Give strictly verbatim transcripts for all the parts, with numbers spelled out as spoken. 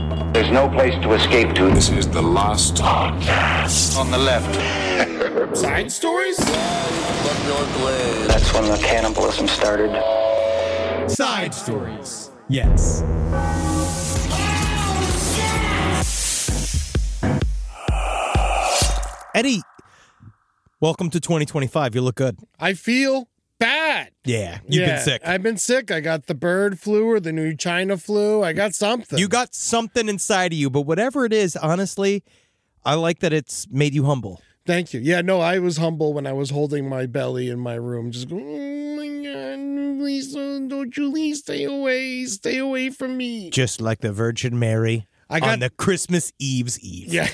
There's no place to escape to. This is the last podcast. On the left. Side stories? That's when the cannibalism started. Side stories. Yes. Eddie, welcome to twenty twenty-five. You look good. I feel bad. Yeah, you've yeah, been sick. I've been sick. I got the bird flu or the new China flu. I got something. You got something inside of you, but whatever it is, honestly, I like that it's made you humble. Thank you. Yeah, no, I was humble when I was holding my belly in my room. Just going, oh my God, please don't you please stay away. Stay away from me. Just like the Virgin Mary I got, on the Christmas Eve's Eve. Yeah.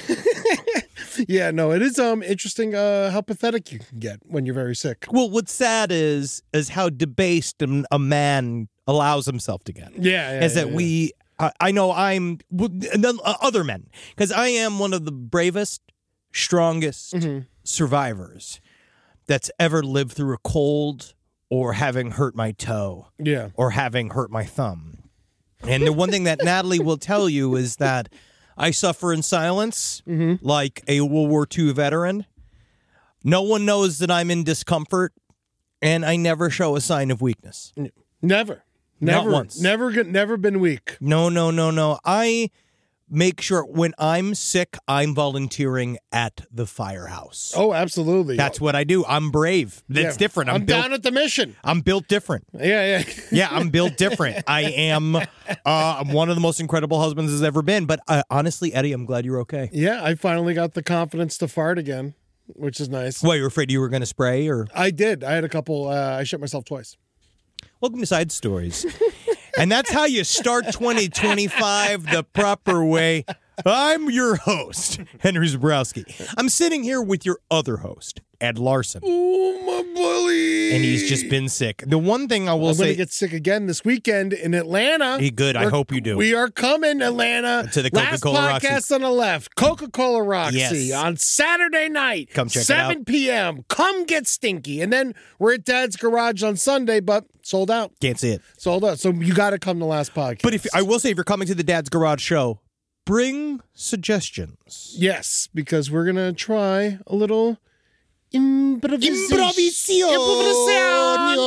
Yeah, no, it is um interesting uh, how pathetic you can get when you're very sick. Well, what's sad is is how debased a man allows himself to get. Yeah, yeah Is yeah, that yeah. we, uh, I know I'm, and then other men, because I am one of the bravest, strongest mm-hmm. survivors that's ever lived through a cold or having hurt my toe. Yeah. Or having hurt my thumb. And the one thing that Natalie will tell you is that I suffer in silence mm-hmm. like a World War Two veteran. No one knows that I'm in discomfort, and I never show a sign of weakness. Never. Never. Not once. Never, get- never been weak. No, no, no, no. I make sure when I'm sick, I'm volunteering at the firehouse. Oh, absolutely. That's what I do. I'm brave. That's Yeah. different. I'm, I'm built, down at the mission. I'm built different. Yeah, yeah. Yeah, I'm built different. I am uh, I'm one of the most incredible husbands there's ever been. But uh, honestly, Eddie, I'm glad you're okay. Yeah, I finally got the confidence to fart again, which is nice. Well, you were afraid you were going to spray? Or I did. I had a couple. Uh, I shit myself twice. Welcome to Side Stories. And that's how you start twenty twenty-five the proper way. I'm your host, Henry Zabrowski. I'm sitting here with your other host, Ed Larson. Oh, my bully. And he's just been sick. The one thing I will I'm say... going to get sick again this weekend in Atlanta. Hey, good. I We're- hope you do. We are coming, Atlanta. To the Coca-Cola Last podcast Roxy. on the left, Coca-Cola Roxy, Yes. on Saturday night. Come check it seven out. p.m. Come get stinky. And then we're at Dad's Garage on Sunday, but sold out. Can't see it. Sold out. So you got to come to last podcast. But if I will say, if you're coming to the Dad's Garage show, bring suggestions. Yes, because we're going to try a little improvisation. Improvisación. Improvisación.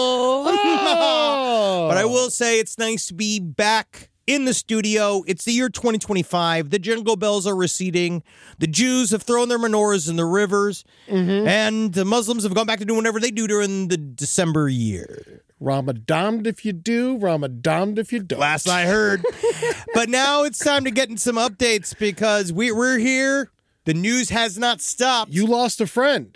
Oh. But I will say it's nice to be back in the studio. It's the year twenty twenty-five. The jingle bells are receding. The Jews have thrown their menorahs in the rivers. Mm-hmm. And the Muslims have gone back to doing whatever they do during the December year. Ramadan if you do, Ramadan if you don't. Last I heard. But now it's time to get in some updates because we, we're here. The news has not stopped. You lost a friend.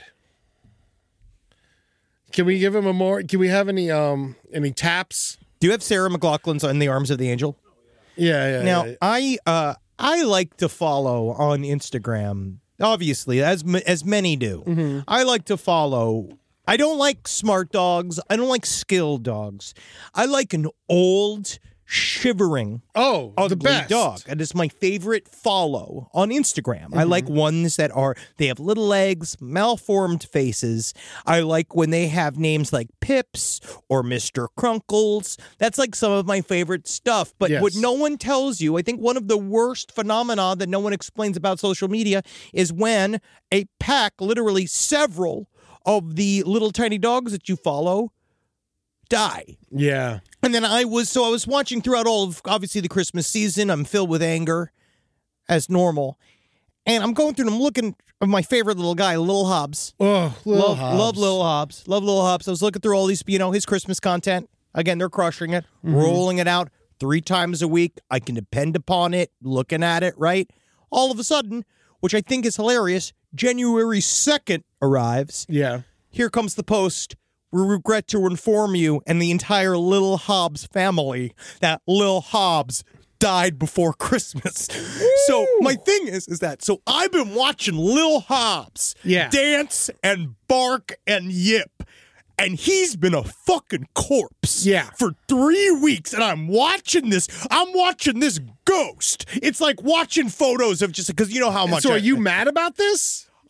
Can we give him a more? Can we have any um any taps? Do you have Sarah McLachlan's On the Arms of the Angel? Yeah, yeah. Now, yeah. I uh, I like to follow on Instagram, obviously, as m- as many do. Mm-hmm. I like to follow. I don't like smart dogs. I don't like skilled dogs. I like an old, shivering, Oh, ugly the best dog. And it's my favorite follow on Instagram. Mm-hmm. I like ones that are, they have little legs, malformed faces. I like when they have names like Pips or Mister Crunkles. That's like some of my favorite stuff. But Yes. what no one tells you, I think one of the worst phenomena that no one explains about social media is when a pack, literally several of the little tiny dogs that you follow, die. Yeah. And then I was, so I was watching throughout all of, obviously, the Christmas season. I'm filled with anger, as normal. And I'm going through and I'm looking at my favorite little guy, Lil Hobbs. Oh, Lil love, Hobbs. love Lil Hobbs. Love Lil Hobbs. I was looking through all these, you know, his Christmas content. Again, they're crushing it, Mm-hmm. rolling it out three times a week. I can depend upon it, looking at it, right? All of a sudden, which I think is hilarious, January second arrives. Yeah. Here comes the post. We regret to inform you and the entire Lil Hobbs family that Lil Hobbs died before Christmas. So my thing is, is that, so I've been watching Lil Hobbs Yeah. dance and bark and yip. And he's been a fucking corpse Yeah. for three weeks. And I'm watching this. I'm watching this ghost. It's like watching photos of just, because you know how much So I- are you mad about this?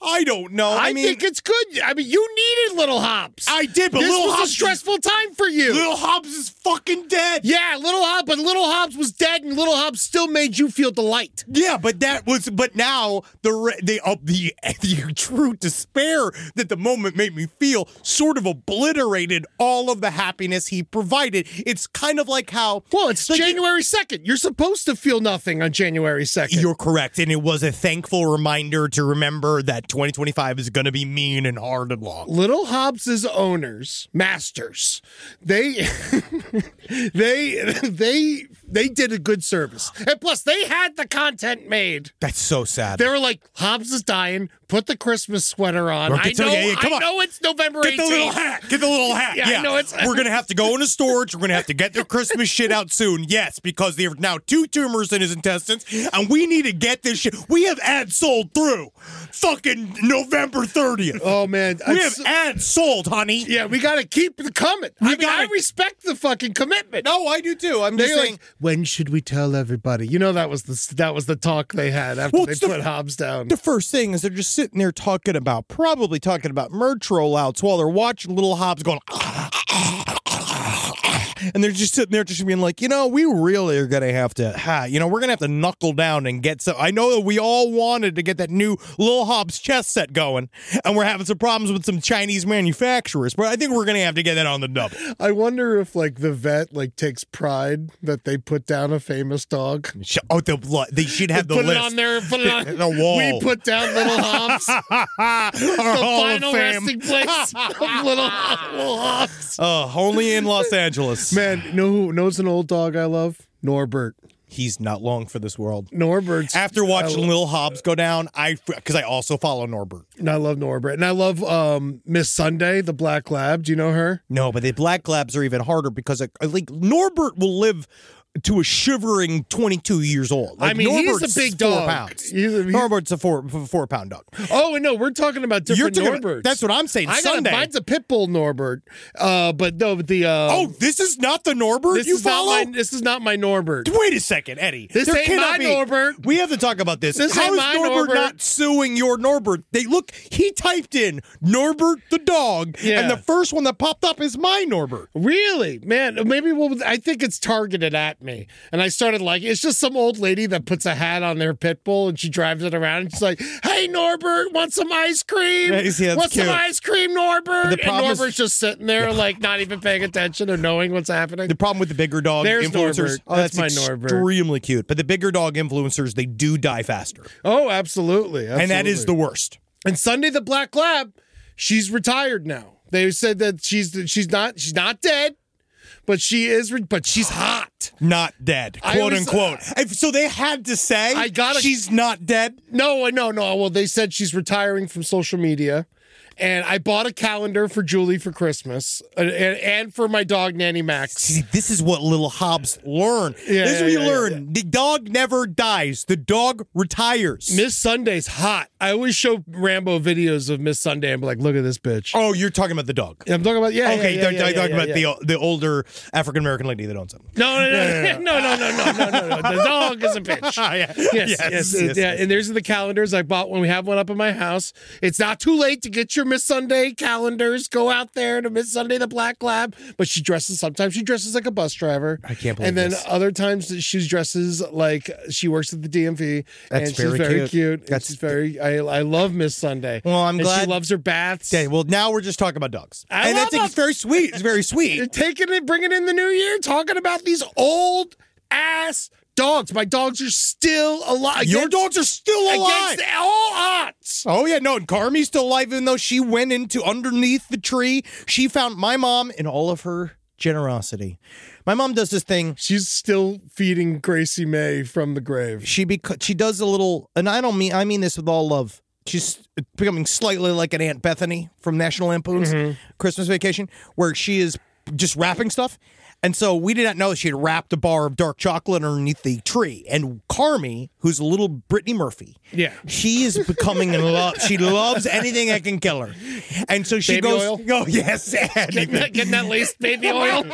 I don't know. I, I, mean, think it's good. I mean, you needed Little Hobbs. I did, but this Little was Hobbs a stressful time for you. Little Hobbs is fucking dead. Yeah, Little Hobbs, but Little Hobbs was dead, and Little Hobbs still made you feel delight. Yeah, but that was. But now the re- the uh, the the true despair that the moment made me feel sort of obliterated all of the happiness he provided. It's kind of like how. Well, it's like January second. You're supposed to feel nothing on January second. You're correct, and it was a thankful reminder to remember that twenty twenty-five is going to be mean and hard and long. Little Hobbs's owners, masters, they, they, they, they did a good service, and plus they had the content made. That's so sad. They were like, Hobbs is dying. Put the Christmas sweater on. Or I get to- know. yeah, yeah, come I on. know it's November Get eighteenth. the little hat. Get the little hat. Yeah, Yeah, I know it's- We're gonna have to go into storage. We're gonna have to get the Christmas shit out soon. Yes, because there are now two tumors in his intestines, and we need to get this shit. We have ads sold through fucking November thirtieth. Oh man, we I'm have so- ads sold, honey. Yeah, we got to keep it coming. I mean, gotta- I respect the fucking commitment. No, I do too. I'm They're just saying. like, when should we tell everybody? You know, that was the that was the talk they had after Well, they it's the- put Hobbs down. The first thing is they're just sitting there talking about, probably talking about merch rollouts while they're watching Little Hobbs going, and they're just sitting there just being like, you know, we really are going to have to, ha, you know, we're going to have to knuckle down and get some. I know that we all wanted to get that new Little Hobbs chess set going, and we're having some problems with some Chinese manufacturers, but I think we're going to have to get that on the double. I wonder if like the vet like takes pride that they put down a famous dog. Sh- Oh, the, they should have the put list. it on there. Put it on The wall. We put down Little Hobbs. Our the Hall of final Fame. resting place of Little, Little Hobbs. Uh, only in Los Angeles. Man, you know who knows an old dog I love? Norbert. He's not long for this world. Norbert's After watching I, Lil Hobbs go down, I because I also follow Norbert. and I love Norbert, and I love um, Miss Sunday, the black lab. Do you know her? No, but the black labs are even harder because I, I think Norbert will live to a shivering twenty-two years old. Like, I mean, Norbert's he's a big four dog. Pounds. He's a- he's- Norbert's a four four pound dog. Oh, and no, we're talking about You're different talking about- Norberts. that's what I'm saying. I got Sunday. a, mine's a pit bull Norbert, uh, but no, but the uh, Oh, this is not the Norbert this you is follow. not my this is not my Norbert. Wait a second, Eddie. This There ain't cannot my be- Norbert. We have to talk about this. This How ain't is my Norbert, Norbert. not suing your Norbert? They look. He typed in Norbert the dog, Yeah. and the first one that popped up is my Norbert. Really, man? Maybe we'll, I think it's targeted at me, and I started like it's just some old lady that puts a hat on their pit bull and she drives it around and she's like, "Hey Norbert, want some ice cream? Yeah, you see, that's want some cute. ice cream, Norbert?" The And problem is- Norbert's just sitting there like not even paying attention or knowing what's happening. The problem with the bigger dog There's influencers, Norbert. oh, That's that's, my Norbert. extremely cute. But the bigger dog influencers, they do die faster, Oh, absolutely, and that is the absolutely. worst. And Sunday the Black Lab, she's retired now. They said that she's she's not she's not dead, but she is re- but she's hot. Not dead, I quote was- unquote. If- so they had to say, I gotta- she's not dead. No, no, no. Well, they said she's retiring from social media. And I bought a calendar for Julie for Christmas uh, and, and for my dog, Nanny Max. See, this is what little Hobbs learn. Yeah, this is yeah, what you yeah, learn. yeah, The dog never dies. The dog retires. Miss Sunday's hot. I always show Rambo videos of Miss Sunday and be like, look at this bitch. Oh, you're talking about the dog. I'm talking about, yeah. Okay, yeah, they're, yeah, they're yeah, talking yeah, about yeah. the the older African American lady that owns him. No, no, no, no, no, no, no, no, no, no. The dog is a bitch. yeah. Yes, yes, yes, uh, yes, yeah. yes. And there's the calendars I bought when we have one up in my house. It's not too late to get your Miss Sunday calendars. Go out there to Miss Sunday the Black Lab. But she dresses, sometimes she dresses like a bus driver. I can't believe And then this. other times she dresses like she works at the D M V. That's and very she's very cute. cute. and That's- she's very, I, I love Miss Sunday. Well, I'm and glad- she loves her baths. Okay, well, now we're just talking about dogs. I and love that's it's them. very sweet. It's very You're sweet. taking it, bringing in the new year, talking about these old ass dogs. My dogs are still alive. Your Against- dogs are still alive. Against all odds. Oh, yeah, no, and Carmi's still alive, even though she went into underneath the tree. She found my mom in all of her generosity. My mom does this thing. She's still feeding Gracie May from the grave. She beca- she does a little, and I don't mean I mean this with all love. She's becoming slightly like an Aunt Bethany from National Lampoon's Christmas Vacation, where she is just wrapping stuff. And so we did not know that she had wrapped a bar of dark chocolate underneath the tree. And Carmi, who's a little Brittany Murphy, Yeah. she is becoming in love. She loves anything that can kill her. And so she Baby goes, oil? oh, yes, anything. Getting that laced baby oil.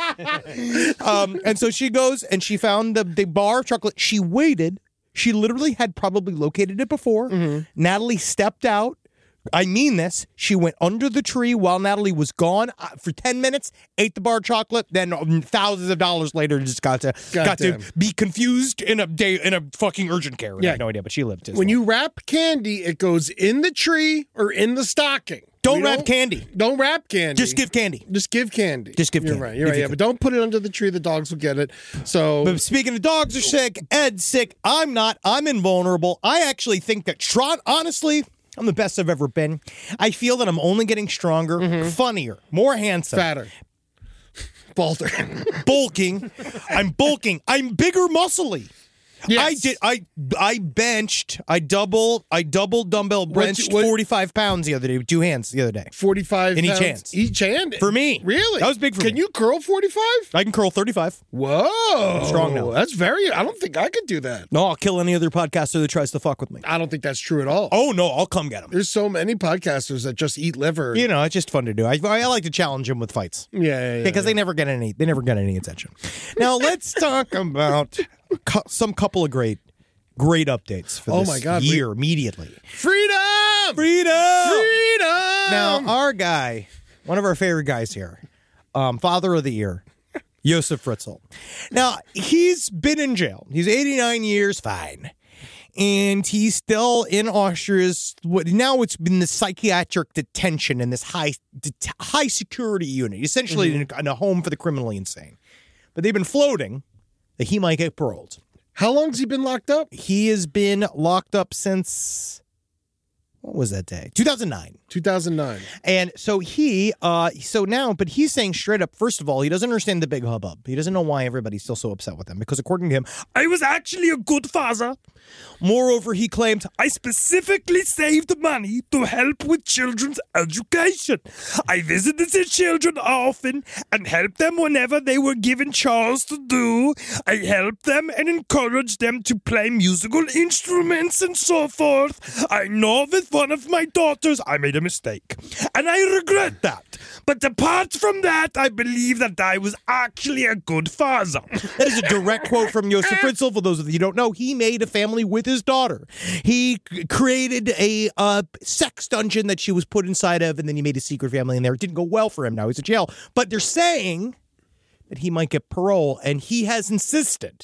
Um, and so she goes and she found the, the bar of chocolate. She waited. She literally had probably located it before. Mm-hmm. Natalie stepped out, I mean this. She went under the tree while Natalie was gone uh, for ten minutes, ate the bar chocolate, then um, thousands of dollars later just got to God got damn. to be confused in a day in a fucking urgent care. I Yeah. have no idea, but she lived. As When well. you wrap candy, it goes in the tree or in the stocking. Don't You wrap candy. Don't wrap candy. Just give candy. Just give candy. Just give You're candy. right. You're If right. you Yeah, could. but don't put it under the tree. The dogs will get it. So But speaking of dogs are sick, Ed's sick. I'm not. I'm invulnerable. I actually think that Trot, honestly, I'm the best I've ever been. I feel that I'm only getting stronger, funnier, more handsome, fatter, balder. bulking. I'm bulking. I'm bigger muscly. Yes. I did. I I benched. I double. I double dumbbell benched what- forty-five pounds the other day with two hands the other day. forty-five In each pounds. hand. Each hand? For me. Really? That was big for Can me. you curl forty-five? I can curl thirty-five. Whoa. strong now. That's very, I don't think I could do that. No, I'll kill any other podcaster that tries to fuck with me. I don't think that's true at all. Oh no, I'll come get him. There's so many podcasters that just eat liver. You know, it's just fun to do. I, I like to challenge them with fights. yeah, yeah, yeah. Because they never get any, they never get any attention. Now let's talk about cu- some couple of great, great updates for Oh this my God, year immediately. Freedom! Freedom! Freedom! Now our guy, one of our favorite guys here, um, Father of the Year, Josef Fritzl. Now he's been in jail. He's eighty-nine years, fine. And he's still in Austria's. What now? It's been the psychiatric detention in this high, det- high security unit, essentially in, a, in a home for the criminally insane. But they've been floating that he might get paroled. How long's he been locked up? He has been locked up since, what was that day? two thousand nine. two thousand nine. And so he, uh, so now, but he's saying straight up, first of all, he doesn't understand the big hubbub. He doesn't know why everybody's still so upset with him, because according to him, I was actually a good father. Moreover, he claimed, I specifically saved money to help with children's education. I visited the children often and helped them whenever they were given chores to do. I helped them and encouraged them to play musical instruments and so forth. I know with one of my daughters I made a mistake, and I regret that. But apart from that, I believe that I was actually a good father. That is a direct quote from Josef Fritzl. For those of you who don't know, he made a family with his daughter. He c- created a uh, sex dungeon that she was put inside of, and then he made a secret family in there. It didn't go well for him. Now he's in jail. But they're saying that he might get parole, and he has insisted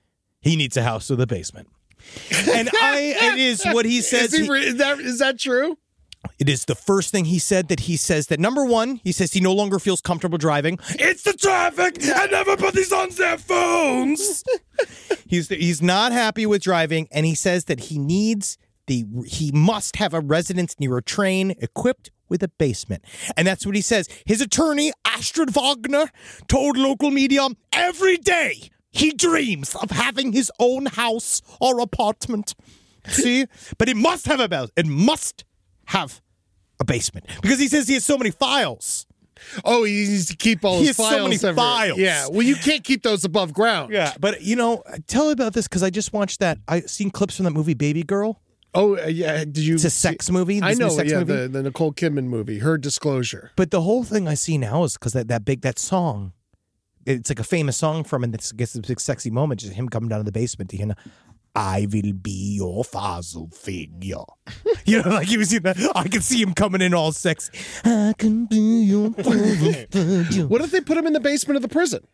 he needs a house with a basement. And I, it is what he says. Is, he, he- re- is, that, is that true? It is the first thing he said that he says that, number one, he says he no longer feels comfortable driving. It's the traffic and everybody's on their phones. he's he's not happy with driving, and he says that he needs the he must have a residence near a train equipped with a basement. And that's what he says. His attorney, Astrid Wagner, told local media every day he dreams of having his own house or apartment. See? But it must have a bell. It must have a basement, because he says he has so many files. Oh, he needs to keep all He his has files. so many everywhere. files. Yeah, well, you can't keep those above ground. Yeah, but you know, tell me about this, because I just watched that. I seen clips from that movie Baby Girl. Oh, uh, yeah. Did you? It's a sex movie. I This new know. sex Yeah, movie. the, the Nicole Kidman movie, Her Disclosure. But the whole thing I see now is because that, that big that song. It's like a famous song from, and this gets this big sexy moment, just him coming down to the basement to him. I will be your father figure. You know, like he was in that. I can see him coming in all sexy. I can be your father figure. What if they put him in the basement of the prison?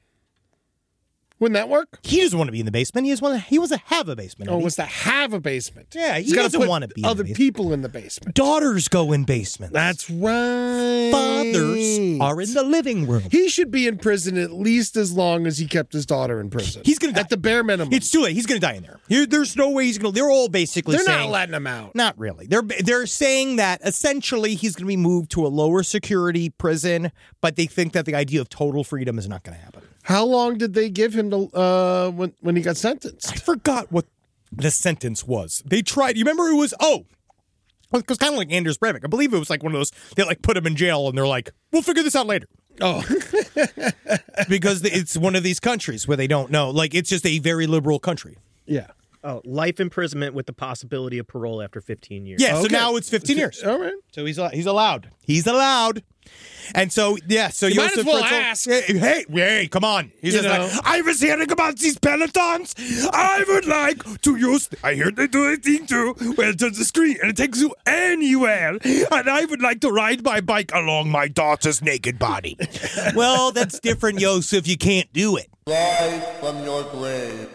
Wouldn't that work? He doesn't want to be in the basement. He just want to. He wants to have a basement. Oh, Eddie. was to have a basement. Yeah, he He's gotta doesn't put wanna be in the other basement. people in the basement. Daughters go in basements. That's right. Fathers are in the living room. He should be in prison at least as long as he kept his daughter in prison. He's gonna die. at the bare minimum. It's too late. He's going to die in there. Here, there's no way he's going to. They're all basically They're saying. not letting him out. Not really. They're they're saying that essentially he's going to be moved to a lower security prison, but they think that the idea of total freedom is not going to happen. How long did they give him to uh, when when he got I sentenced? forgot what the sentence was. They tried. You remember it was oh. It was kind of like Anders Breivik. I believe it was like one of those. They like put him in jail and they're like, "We'll figure this out later." Oh, Because it's one of these countries where they don't know. Like it's just a very liberal country. yeah. Oh, life imprisonment with the possibility of parole after fifteen years. Yeah, so Okay. now it's fifteen years. All right. So he's he's allowed. He's allowed. And so, yeah, so You might Josef as well Fritzl- ask. Hey, hey, hey, come on. He's You just know. like, I was hearing about these pelotons. I would like to use, I hear they do a thing too, where it's on the screen and it takes you anywhere. And I would like to ride my bike along my daughter's naked body. Well, that's different, Joseph. You can't do it. Rise from your grave.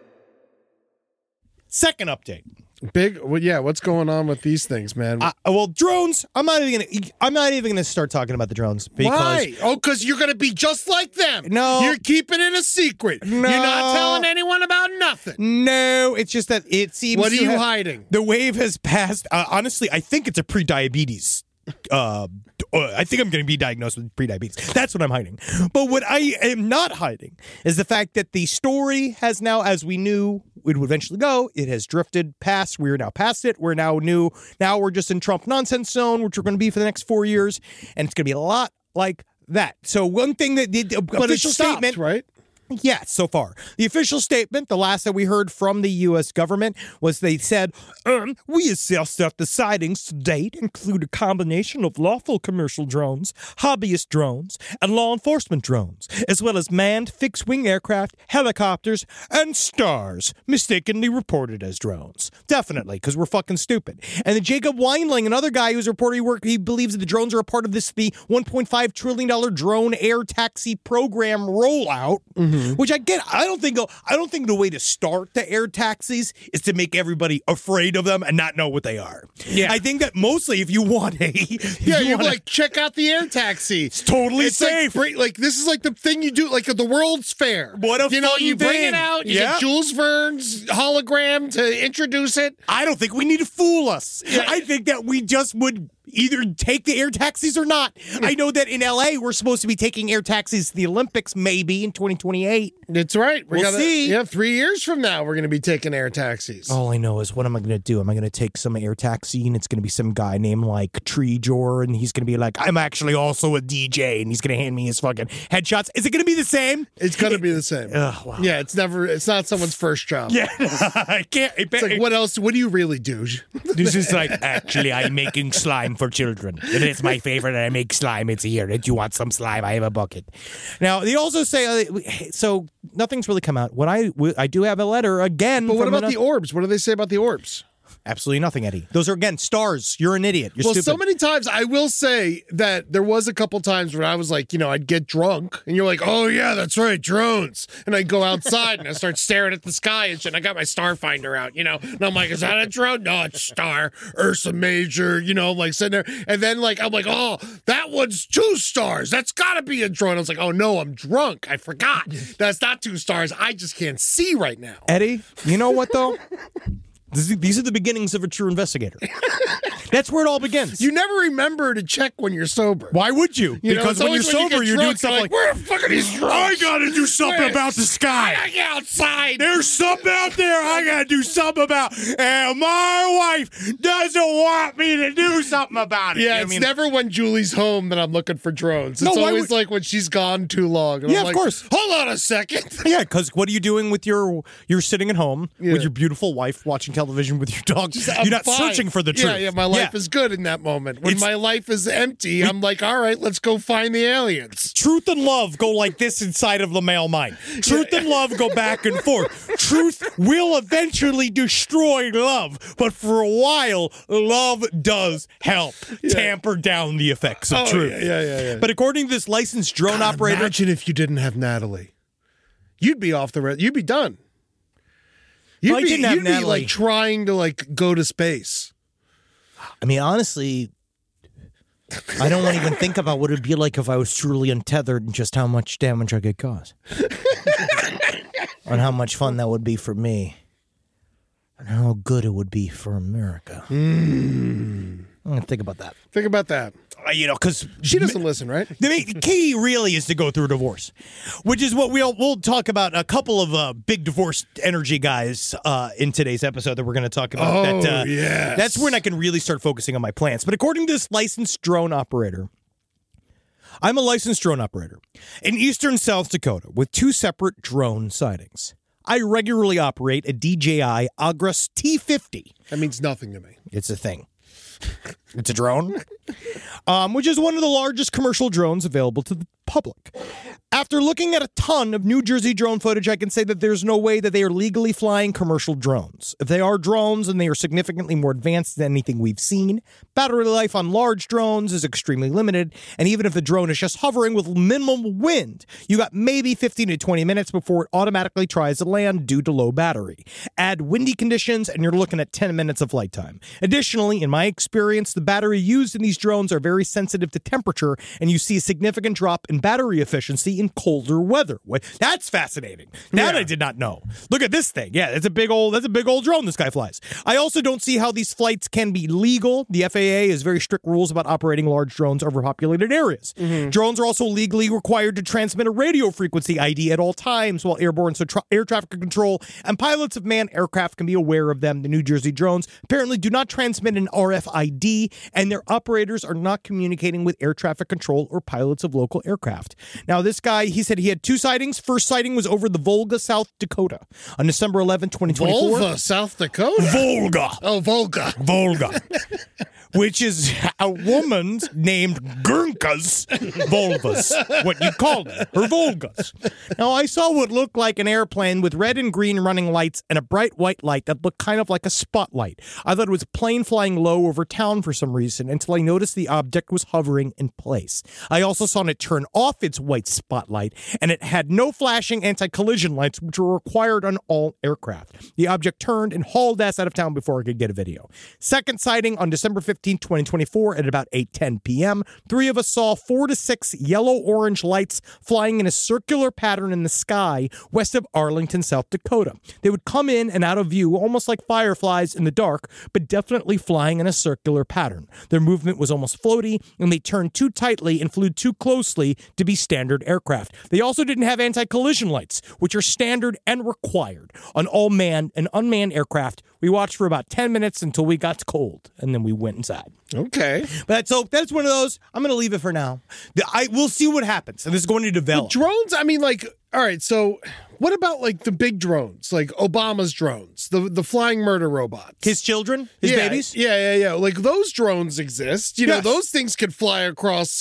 Second update. Big, well, yeah. What's going on with these things, man? Uh, well, drones. I'm not even gonna. I'm not even gonna start talking about the drones because Why? Oh, because you're going to be just like them. No. You're keeping it a secret. No. You're not telling anyone about nothing. no, it's just that it seems. What are to you have- hiding? The wave has passed. Uh, honestly, I think it's a pre-diabetes. Uh, uh, I think I'm going to be diagnosed with pre-diabetes. That's what I'm hiding. But what I am not hiding is the fact that the story has now, as we knew it would eventually go, it has drifted past. We're now past it. We're now new. Now we're just in Trump nonsense zone, which we're going to be for the next four years, and it's going to be a lot like that. So one thing that the But official it stopped, statement, right? Yes, so far. The official statement, the last that we heard from the U S government, was they said, um, we assess that the sightings to date include a combination of lawful commercial drones, hobbyist drones, and law enforcement drones, as well as manned fixed-wing aircraft, helicopters, and stars, mistakenly reported as drones. Definitely, because we're fucking stupid. And then Jacob Weinling, another guy who's reporting work, he believes that the drones are a part of this, the one point five trillion dollars drone air taxi program rollout. Mm-hmm. Which I get. I don't think. I don't think the way to start the air taxis is to make everybody afraid of them and not know what they are. Yeah. I think that mostly if you want a, if Yeah, you you're want a- like, check out the air taxi. it's totally It's like, safe. bring- like this is like the thing you do, like at the World's Fair. What a you know, fun you bring thing. it out. You Yeah. get Jules Verne's hologram to introduce it. I don't think we need to fool us. I think that we just would either take the air taxis or not. I know that in L A we're supposed to be taking air taxis to the Olympics maybe in twenty twenty-eight. That's right. We We'll gotta- see. Yeah, three years from now, we're going to be taking air taxis. All I know is what am I going to do? Am I going to take some air taxi and it's going to be some guy named like Treejor and he's going to be like, I'm actually also a D J and he's going to hand me his fucking headshots. Is it going to be the same? It's going to be the same. Ugh, wow. Yeah, it's never. It's not someone's first job. Yeah, I can't. It's like, what else? What do you really do? This is like, actually, I'm making slime for children. And it's my favorite. I make slime. It's here. If you want some slime, I have a bucket. Now, they also say, uh, so nothing's really come out. What I I do have a letter again. But what from about an- the orbs? What do they say about the orbs? Absolutely nothing, Eddie. Those are, again, stars. You're an idiot. You're Well, stupid. so many times I will say that there was a couple times when I was like, you know, I'd get drunk and you're like, oh, yeah, that's right, drones. And I'd go outside and I start staring at the sky and shit. And I got my Starfinder out, you know, and I'm like, is that a drone? No, it's star, Ursa Major, you know, like sitting there. And then, like, I'm like, oh, that one's two stars. That's got to be a drone. I was like, oh, no, I'm drunk. I forgot. That's not two stars. I just can't see right now. Eddie, you know what, though? This is- These are the beginnings of a true investigator. That's where it all begins. You never remember to check when you're sober. Why would you? You know, because it's when you're always when you sober, get you're doing drunk, stuff you're like, where the fuck are these drunks? I gotta do something Where- about the I sky. gotta get outside. There's something out there I gotta do something about, and my wife doesn't want me to do something about it. Yeah, You know it's what I mean? never when Julie's home that I'm looking for drones. It's No, why always would- like when she's gone too long. And Yeah, I'm of like, course. Hold on a second. Yeah, because what are you doing with your? You're sitting at home Yeah. with your beautiful wife, watching television with your dog. I'm You're not fine. searching for the truth. Yeah, yeah, my life is good in that moment. When It's- my life is empty, I'm like, all right, let's go find the aliens. Truth and love go like this inside of the male mind. Truth and love go back and forth. Truth will eventually destroy love, but for a while, love does help tamper down the effects of Oh, truth. yeah, yeah, yeah, yeah. But according to this licensed drone operator, Imagine if you didn't have Natalie. You'd be off the road. You'd be done. You'd Well, I be, didn't have you'd be Natalie. like trying to like go to space. I mean, honestly, I don't want to even think about what it'd be like if I was truly untethered and just how much damage I could cause. And how much fun that would be for me. And how good it would be for America. Mm. I'm going to think about that. Think about that. Uh, you know, because She doesn't listen, right? the main- key really is to go through a divorce, which is what we'll we'll talk about. A couple of uh, big divorce energy guys uh, in today's episode that we're going to talk about. Oh, that, uh, yes. That's when I can really start focusing on my plants. But according to this licensed drone operator, I'm a licensed drone operator in eastern South Dakota with two separate drone sightings. I regularly operate a D J I Agras T fifty. That means nothing to me. It's a thing. It's a drone, um, which is one of the largest commercial drones available to the public. After looking at a ton of New Jersey drone footage, I can say that there's no way that they are legally flying commercial drones. If they are drones, and they are significantly more advanced than anything we've seen, battery life on large drones is extremely limited, and even if the drone is just hovering with minimum wind, you got maybe fifteen to twenty minutes before it automatically tries to land due to low battery. Add windy conditions, and you're looking at ten minutes of flight time. Additionally, in my experience, the battery used in these drones are very sensitive to temperature, and you see a significant drop in battery efficiency in colder weather. Wait, that's fascinating. That Yeah. I did not know. Look at this thing. Yeah, it's a big old that's a big old drone this guy flies. I also don't see how these flights can be legal. The F A A has very strict rules about operating large drones over populated areas. Mm-hmm. Drones are also legally required to transmit a radio frequency I D at all times while airborne, so tra- air traffic control and pilots of manned aircraft can be aware of them. The New Jersey drones apparently do not transmit an R F I D, and their operators are not communicating with air traffic control or pilots of local aircraft. Now, this guy, he said he had two sightings. First sighting was over the Volga, South Dakota on December eleventh, twenty twenty-four. Volva, South Dakota. Volga. Oh, Volga. Volga. Which is a woman named Gurnka's vulvas, what you called it, her Volgas. Now, I saw what looked like an airplane with red and green running lights and a bright white light that looked kind of like a spotlight. I thought it was a plane flying low over town for some reason until I noticed the object was hovering in place. I also saw it turn off its white spotlight, and it had no flashing anti-collision lights, which were required on all aircraft. The object turned and hauled ass out of town before I could get a video. Second sighting on December fifteenth, twenty twenty-four at about eight ten p.m. Three of us saw four to six yellow-orange lights flying in a circular pattern in the sky west of Arlington, South Dakota. They would come in and out of view almost like fireflies in the dark, but definitely flying in a circular pattern. Their movement was almost floaty, and they turned too tightly and flew too closely to be standard aircraft. They also didn't have anti-collision lights, which are standard and required on all manned and unmanned aircraft. We watched for about ten minutes until we got cold, and then we went inside. Okay. But so that's one of those. I'm going to leave it for now. The, I we'll see what happens, and this is going to develop. Drones, I mean, like, all right, so what about, like, the big drones, like Obama's drones, the the flying murder robots? His children, his yeah, babies. Yeah, yeah, yeah. Like, those drones exist. You know, Yes. those things could fly across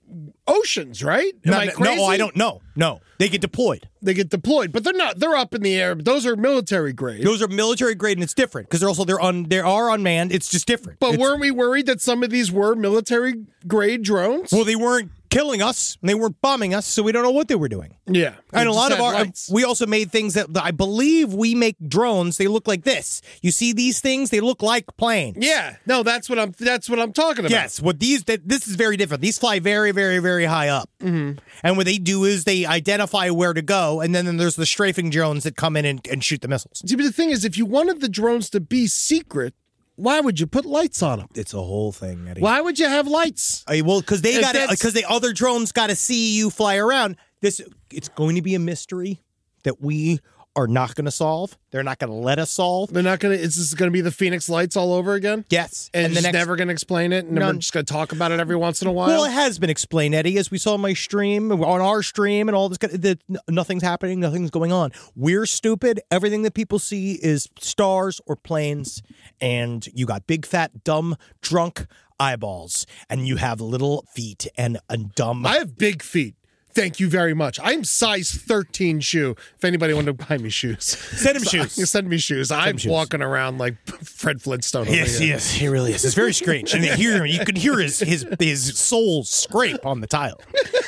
oceans, right? Am No, I no, crazy? no, I don't know. No, they get deployed. They get deployed, but they're not. They're up in the air. Those are military grade. Those are military grade, and it's different because they're also they're on they are unmanned. It's just different. But It's- weren't we worried that some of these were military grade drones? well, they weren't killing us, and they weren't bombing us, so we don't know what they were doing. yeah. And a They lot just of had our, lights. we also made things that I believe we make drones. They look like this. You see these things? They look like planes. Yeah. No, that's what I'm. That's what I'm talking about. Yes, what these that this is very different. These fly very, very, very high up, mm-hmm. and what they do is they identify where to go, and then, then there's the strafing drones that come in and, and shoot the missiles. See, but the thing is, if you wanted the drones to be secret, why would you put lights on them? It's a whole thing, Eddie. Why would you have lights? I, well, because they If got that's- because the other drones got to see you fly around. This it's going to be a mystery that we are not going to solve. They're not going to let us solve. They're not gonna. Is this gonna be the Phoenix Lights all over again? Yes, And, the just next never gonna explain it, and then we're None. just gonna talk about it every once in a while. Well, it has been explained, Eddie, as we saw on my stream, on our stream, and all this. That nothing's happening, nothing's going on. We're stupid. Everything that people see is stars or planes, and you got big, fat, dumb, drunk eyeballs, and you have little feet and a dumb. I have big feet. Thank you very much. I'm size thirteen shoe. If anybody wanted to buy me shoes, Send him shoes. Send me shoes. I'm shoes. walking around like Fred Flintstone. over Yes, here. yes, he really is. It's very strange, and you hear you can hear his his his soul scrape on the tile.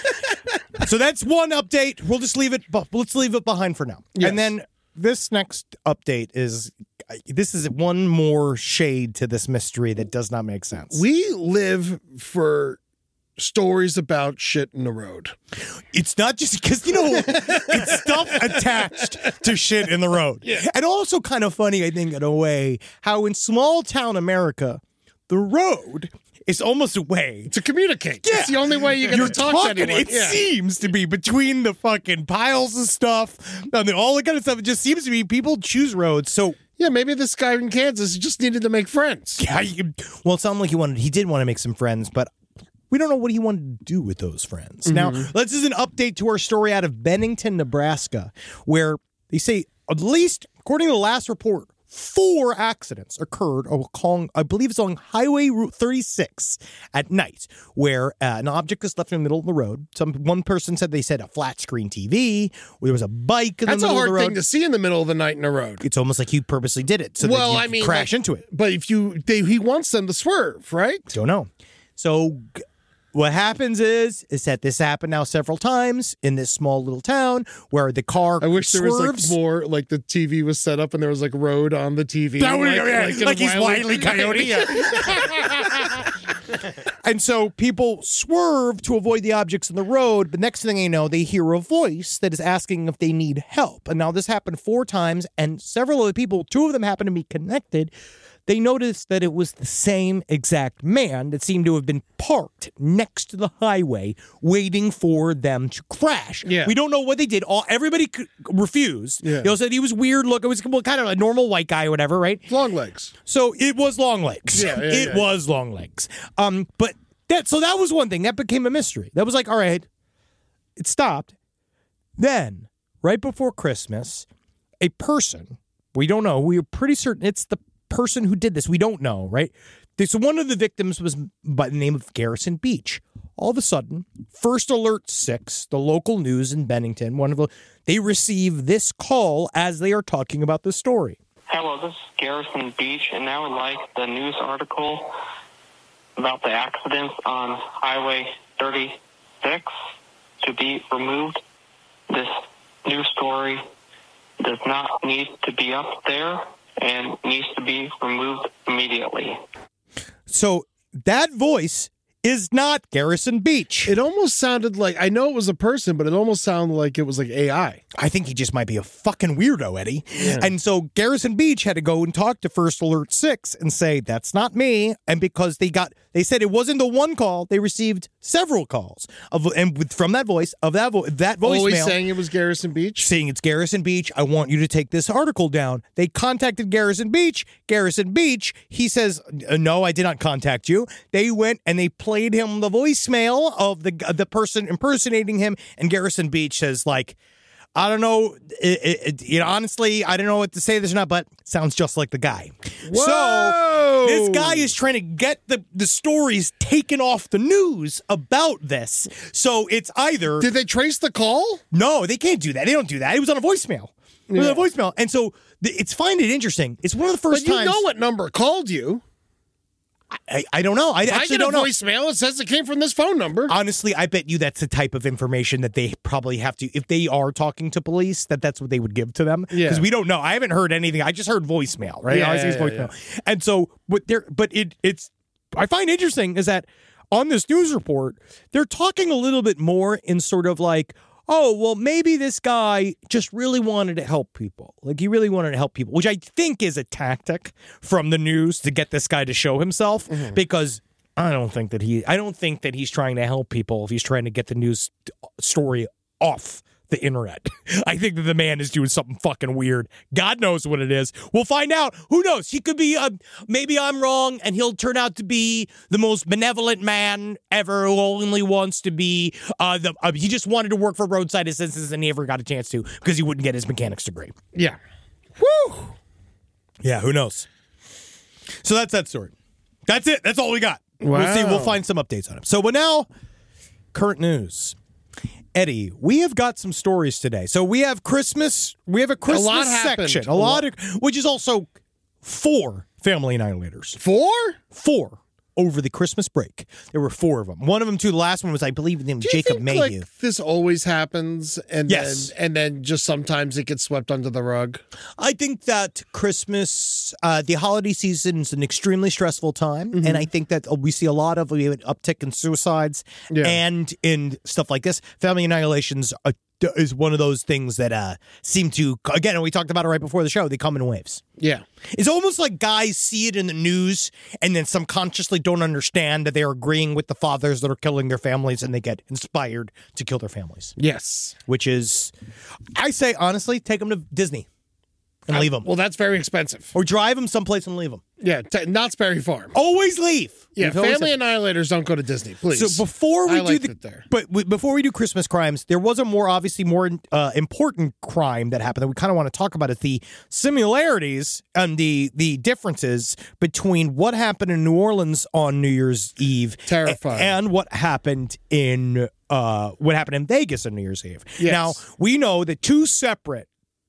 So that's one update. We'll just leave it. bu- Let's leave it behind for now. Yes. And then this next update is this is one more shade to this mystery that does not make sense. We live for stories about shit in the road. It's not just because, you know, it's stuff attached to shit in the road. Yeah. And also kind of funny, I think, in a way, how in small town America, the road is almost a way To communicate. Yeah. It's the only way you get You're to talk talking, to anyone. it Yeah. seems to be between the fucking piles of stuff and the, all that kind of stuff. It just seems to be people choose roads. So, Yeah, maybe this guy in Kansas just needed to make friends. yeah, you, well, it sounded like he wanted, he did want to make some friends, but we don't know what he wanted to do with those friends. Now, Mm-hmm. this is an update to our story out of Bennington, Nebraska, where they say at least, according to the last report, four accidents occurred along, I believe it's on Highway Route thirty-six at night, where uh, an object is left in the middle of the road. Some one person said they said a flat screen T V. There was a bike in That's the a middle hard of the road. thing to see in the middle of the night in a road. It's almost like he purposely did it so well, that I you mean, crash like, into it. But if you, they, he wants them to swerve, right? Don't know. So g- what happens is, is that this happened now several times in this small little town where the car I wish there was swerves. like more, like the T V was set up and there was like road on the T V. That would- yeah, in like a he's Wile E. Coyote. And so people swerve to avoid the objects in the road, but next thing you know, they hear a voice that is asking if they need help. And now this happened four times, and several of the people, two of them happen to be connected. They noticed that it was the same exact man that seemed to have been parked next to the highway waiting for them to crash. Yeah. We don't know what they did. All Everybody c- refused. Yeah. They all said he was weird look. It was kind of a normal white guy or whatever, right? Long legs. So it was long legs. Yeah, yeah, it yeah. was long legs. Um, but that so that was one thing that became a mystery. That was like, all right, it stopped. Then, right before Christmas, a person we don't know. We are pretty certain it's the person who did this. We don't know, right? So one of the victims was by the name of Garrison Beach. All of a sudden, First Alert six, the local news in Bennington, one of the they receive this call as they are talking about the story. Hello, this is Garrison Beach, and I would like the news article about the accidents on Highway thirty-six to be removed. This news story does not need to be up there and needs to be removed immediately. So that voice is not Garrison Beach. It almost sounded like, I know it was a person, but it almost sounded like it was like A I. I think he just might be a fucking weirdo, Eddie. And so Garrison Beach had to go and talk to First Alert six and say, that's not me. And because they got, they said it wasn't the one call, they received several calls of, and with, from that voice, of that, vo- that voicemail. Always saying it was Garrison Beach? Saying it's Garrison Beach. I want you to take this article down. They contacted Garrison Beach. Garrison Beach, he says, no, I did not contact you. They went and they played him the voicemail of the the person impersonating him. And Garrison Beach says, like, I don't know, it, it, you know, honestly, I don't know what to say this or not, but it sounds just like the guy. Whoa! So this guy is trying to get the, the stories taken off the news about this. So it's either... Did they trace the call? No, they can't do that. They don't do that. It was on a voicemail. It was on a voicemail. And so the, it's find it interesting. It's one of the first But you times... know what number called you. I, I don't know. I I actually get a don't know. voicemail. It says it came from this phone number. Honestly, I bet you that's the type of information that they probably have to, if they are talking to police, that that's what they would give to them. Yeah. Because we don't know. I haven't heard anything. I just heard voicemail, right? Yeah, I always use yeah, voicemail. And so, what they're, but it, it's, I find interesting is that on this news report, they're talking a little bit more in sort of like, oh, well, maybe this guy just really wanted to help people. Like, he really wanted to help people, which I think is a tactic from the news to get this guy to show himself, Mm-hmm. because I don't think that he, I don't think that he's trying to help people if he's trying to get the news story off the internet. I think that the man is doing something fucking weird. God knows what it is. We'll find out. Who knows? He could be, uh, maybe I'm wrong, and he'll turn out to be the most benevolent man ever who only wants to be, uh, the, uh, he just wanted to work for roadside assistance and he never got a chance to because he wouldn't get his mechanics degree. Yeah. Woo! Yeah, who knows? So that's that story. That's it. That's all we got. We'll see. Wow. We'll find some updates on him. So, but now, current news. Eddie, we have got some stories today. So we have Christmas. We have a Christmas lot happened. section. A, A lot, lot. of, which is also four Family Annihilators. Four? Four over the Christmas break. There were four of them. One of them, too. The last one was, I believe, named Do you Jacob think, Mayhew. like, this always happens, and Yes. then and then just sometimes it gets swept under the rug? I think that Christmas, uh, the holiday season is an extremely stressful time. Mm-hmm. And I think that we see a lot of we have an uptick in suicides Yeah. and in stuff like this. Family Annihilations uh, is one of those things that uh, seem to, again, we talked about it right before the show, they come in waves. Yeah. It's almost like guys see it in the news and then subconsciously don't understand that they're agreeing with the fathers that are killing their families and they get inspired to kill their families. Yes. Which is, I say, honestly, take them to Disney. and leave them. Well, that's very expensive. Or drive them someplace and leave them. Yeah, t- Knott's Berry Farm. Always leave. Yeah, We've always family had- annihilators don't go to Disney, please. So before we I do liked the, it there. but w- before we do Christmas crimes, there was a more obviously more uh, important crime that happened that we kind of want to talk about. Is the similarities and the the differences between what happened in New Orleans on New Year's Eve, Terrifying. a- and what happened in uh, what happened in Vegas on New Year's Eve. Yes. Now we know that two separate,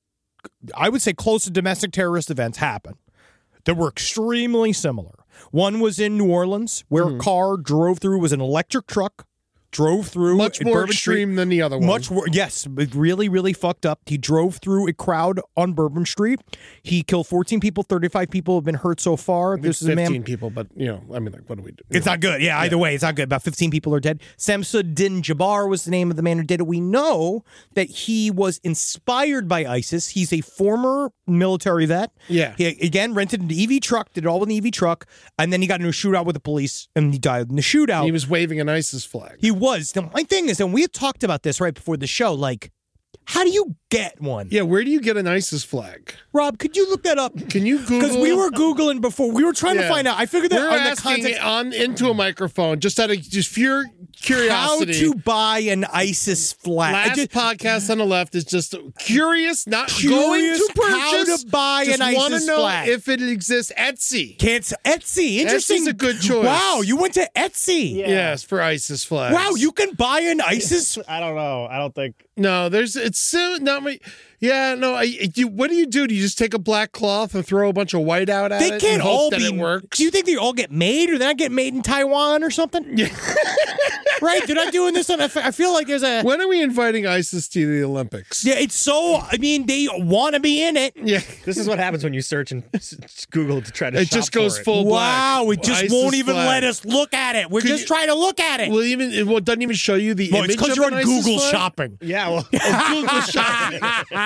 I would say, close to domestic terrorist events happened that were extremely similar. One was in New Orleans, where Mm-hmm. a car drove through, was an electric truck, drove through. Much in more Bourbon Street. extreme than the other one. Much more, yes, but really, really fucked up. He drove through a crowd on Bourbon Street. He killed fourteen people, thirty-five people have been hurt so far. This is a fifteen man. people, but, you know, I mean, like, what do we do? It's not good. Yeah, either way, it's not good. About fifteen people are dead. Samsudin Jabbar was the name of the man who did it. We know that he was inspired by ISIS. He's a former military vet. Yeah. He, again, rented an E V truck, did it all in the E V truck, and then he got into a shootout with the police, and he died in the shootout. He was waving an ISIS flag. He was. Now, my thing is, and we had talked about this right before the show, like, how do you get one? Yeah, where do you get an ISIS flag? Rob, could you look that up? Can you Google? Because we were Googling before. We were trying to Yeah. find out. I figured that We're on the asking context. on into a microphone, just out of just pure curiosity. How to buy an ISIS flag. I Last just- podcast on the left is just curious, not Curious going to how purchase. to buy just an wanna ISIS know flag. if it exists. Etsy. Can't Etsy. Interesting. Etsy's a good choice. Wow, you went to Etsy. Yes, for ISIS flags. Wow, you can buy an ISIS. I don't know. I don't think. No, there's it's so not my. Yeah, no. I, you, what do you do? Do you just take a black cloth and throw a bunch of white out at They it? and can't hope all that be. It works? Do you think they all get made, or they not get made in Taiwan or something? Yeah. Right? They're not doing this on. a f- I feel like there's a. When are we inviting ISIS to the Olympics? Yeah, it's so. I mean, they want to be in it. Yeah. This is what happens when you search and Google to try to. It shop just goes for it. full black. Wow, it just ISIS won't even flag. let us look at it. We're Could just you- trying to look at it. Well, even it well, it doesn't even show you the Well, image it's because of you're an on ISIS Google flag? shopping. Yeah, well, Oh, Google shopping.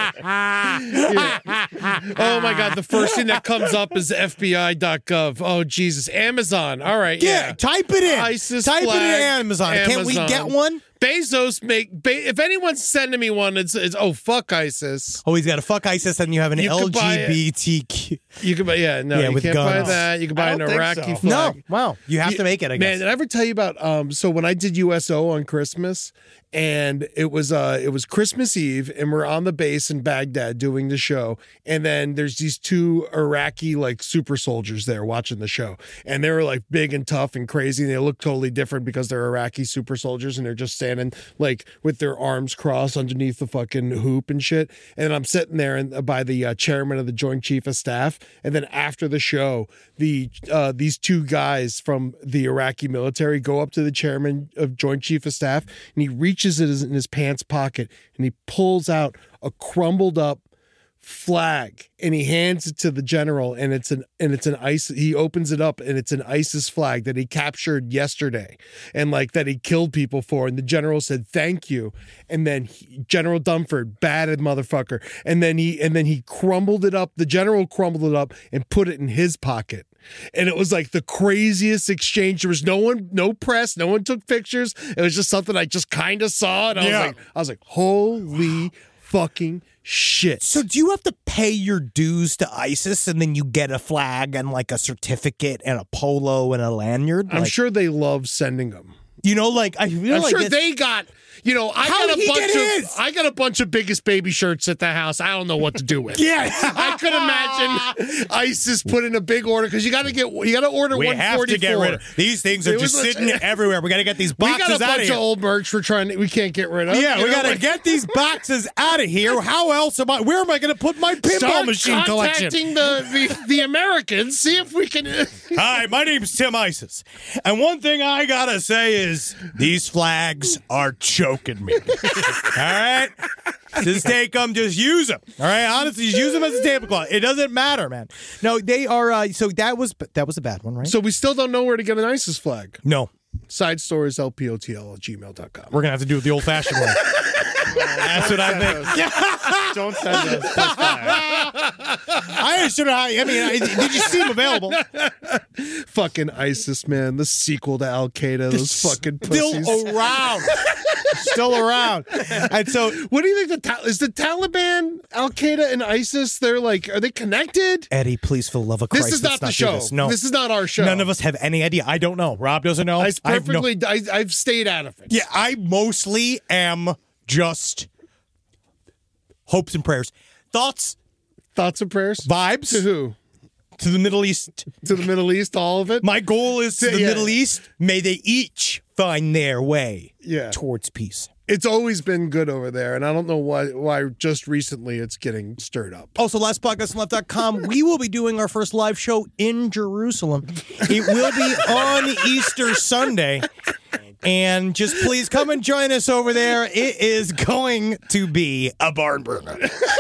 Yeah. Oh my God! The first thing that comes up is F B I dot gov. Oh Jesus! Amazon. All right. Yeah, Yeah. type it in. ISIS type flag, it in Amazon. Can't we Amazon. get one? Bezos make. Be- if anyone's sending me one, it's, it's oh fuck ISIS. Oh, he's got a fuck ISIS, and you have an You could buy L it. G B T Q. You can buy. Yeah. No. Yeah, you with can't buy guns. that. You can buy I an don't think Iraqi so. flag. No, wow, you have to make it. I guess. Man, did I ever tell you about um so when I did U S O on Christmas and it was uh it was Christmas Eve and we're on the base in Baghdad doing the show and then there's these two Iraqi like super soldiers there watching the show and they were like big and tough and crazy and they look totally different because they're Iraqi super soldiers and they're just standing like with their arms crossed underneath the fucking hoop and shit and I'm sitting there and by the uh, chairman of the Joint Chief of Staff and then after the show the uh these two guys from the Iraqi military go up to the chairman of Joint Chief of Staff and he reaches it in his pants pocket and he pulls out a crumbled up flag and he hands it to the general and it's an and it's an ISIS he opens it up and it's an ISIS flag that he captured yesterday and like that he killed people for and the general said thank you and then he, General Dunford batted motherfucker and then he and then he crumbled it up the general crumbled it up and put it in his pocket. And it was like the craziest exchange. There was no one, no press, no one took pictures. It was just something I just kind of saw, and I Yeah. was like, I was like, holy fucking shit. So do you have to pay your dues to ISIS and then you get a flag and like a certificate and a polo and a lanyard? I'm Like, sure they love sending them. You know, like I feel I'm like sure this- they got, you know, I How got did a he bunch get of, his? I got a bunch of biggest baby shirts at the house. I don't know what to do with. Yeah. I could imagine ISIS put in a big order because you got to get, you got to order We one have forty-four. to get rid of these things. Are It just was like- sitting everywhere. We got to get these We boxes got a out of bunch here. of old merch we're trying to, we can't get rid of. Yeah, you we know, got to like- get these boxes out of here. How else am I? Where am I going to put my pinball Start machine collection? contacting the, the, the Americans, see if we can. Hi, my name's Tim Isis. And one thing I got to say is these flags are choking me. All right? Just take them, just use them. All right? Honestly, just use them as a tablecloth. It doesn't matter, man. No, they are, uh, so that was that was a bad one, right? So we still don't know where to get an ISIS flag. No, Side stories, L P O T L at gmail dot com. we're going to have to do it the old fashioned way. That's what I think. Don't send us. That's fine. I should have. I mean, I, did you see him available? Fucking ISIS, man. The sequel to Al Qaeda. Those fucking Still pussies. around. Still around. And so, What do you think? The Ta- is the Taliban, Al Qaeda, and ISIS? They're like, are they connected? Eddie, please, for the love of Christ, This is let's not the do show. This. No, This is not our show. None of us have any idea. I don't know. Rob doesn't know. I I have no- perfectly. I, I've stayed out of it. Yeah, I mostly am just hopes and prayers, thoughts, Thoughts and prayers. vibes To who? to the Middle East. To the Middle East. All of it. My goal is to the Yeah. Middle East. May they each find their way Yeah. towards peace. It's always been good over there, and I don't know why. Why just recently it's getting stirred up. Also, last podcast on left dot com, we will be doing our first live show in Jerusalem. It will be on Easter Sunday. And just please come and join us over there. It is going to be a barn burner.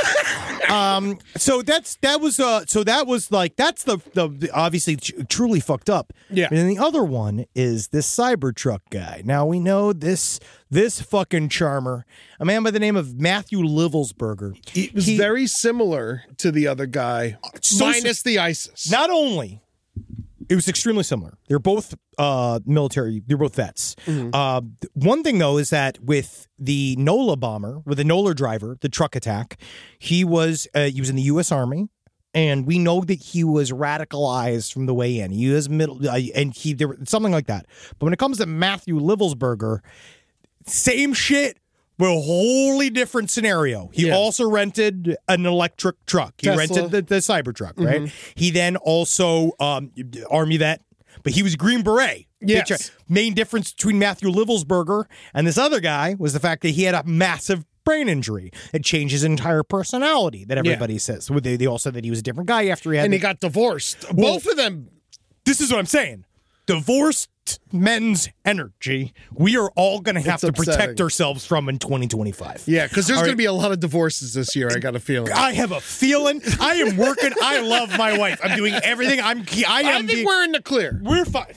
um, so that's that was uh, so that was like that's the the, the obviously tr- truly fucked up. Yeah. And the other one is this Cybertruck guy. Now we know this this fucking charmer, a man by the name of Matthew Livelsberger. It was He- very similar to the other guy, so minus the ISIS. Not only, it was extremely similar. They're both uh, military. They're both vets. Mm-hmm. Uh, one thing, though, is that with the NOLA bomber, with the NOLA driver, the truck attack, he was uh, he was in the U S Army, and we know that he was radicalized from the way in. He was middle, uh, and he there something like that. But when it comes to Matthew Livelsberger, same shit. But a wholly different scenario. He Yeah. also rented an electric truck. He Tesla. rented the, the Cybertruck, right? He then also um, Army vet, but he was Green Beret. Yes. Picture- Main difference between Matthew Livelsberger and this other guy was the fact that he had a massive brain injury. It changed his entire personality. That everybody says. So they, they all said that he was a different guy after he had. and the- he got divorced. Well- Both of them. this is what I'm saying. Divorced men's energy. We are all going to have It's to protect upsetting. ourselves from in twenty twenty-five. Yeah, because there's All going right. to be a lot of divorces this year. I got a feeling. I have a feeling. I am working. I love my wife. I'm doing everything. I'm. I I am. think being- we're in the clear. we're fine.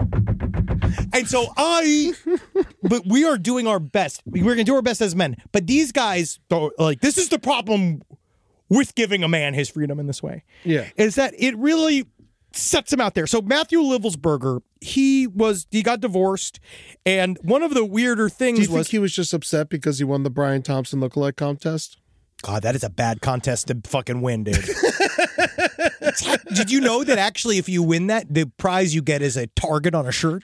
And so I, but we are doing our best. We're going to do our best as men. But these guys, though, like, this is the problem with giving a man his freedom in this way. Yeah. Is that it really sets him out there. So Matthew Livelsberger, he was, he got divorced. And one of the weirder things Do you think was, he was just upset because he won the Brian Thompson lookalike contest? God, that is a bad contest to fucking win, dude. Did you know that actually if you win that, the prize you get is a target on a shirt?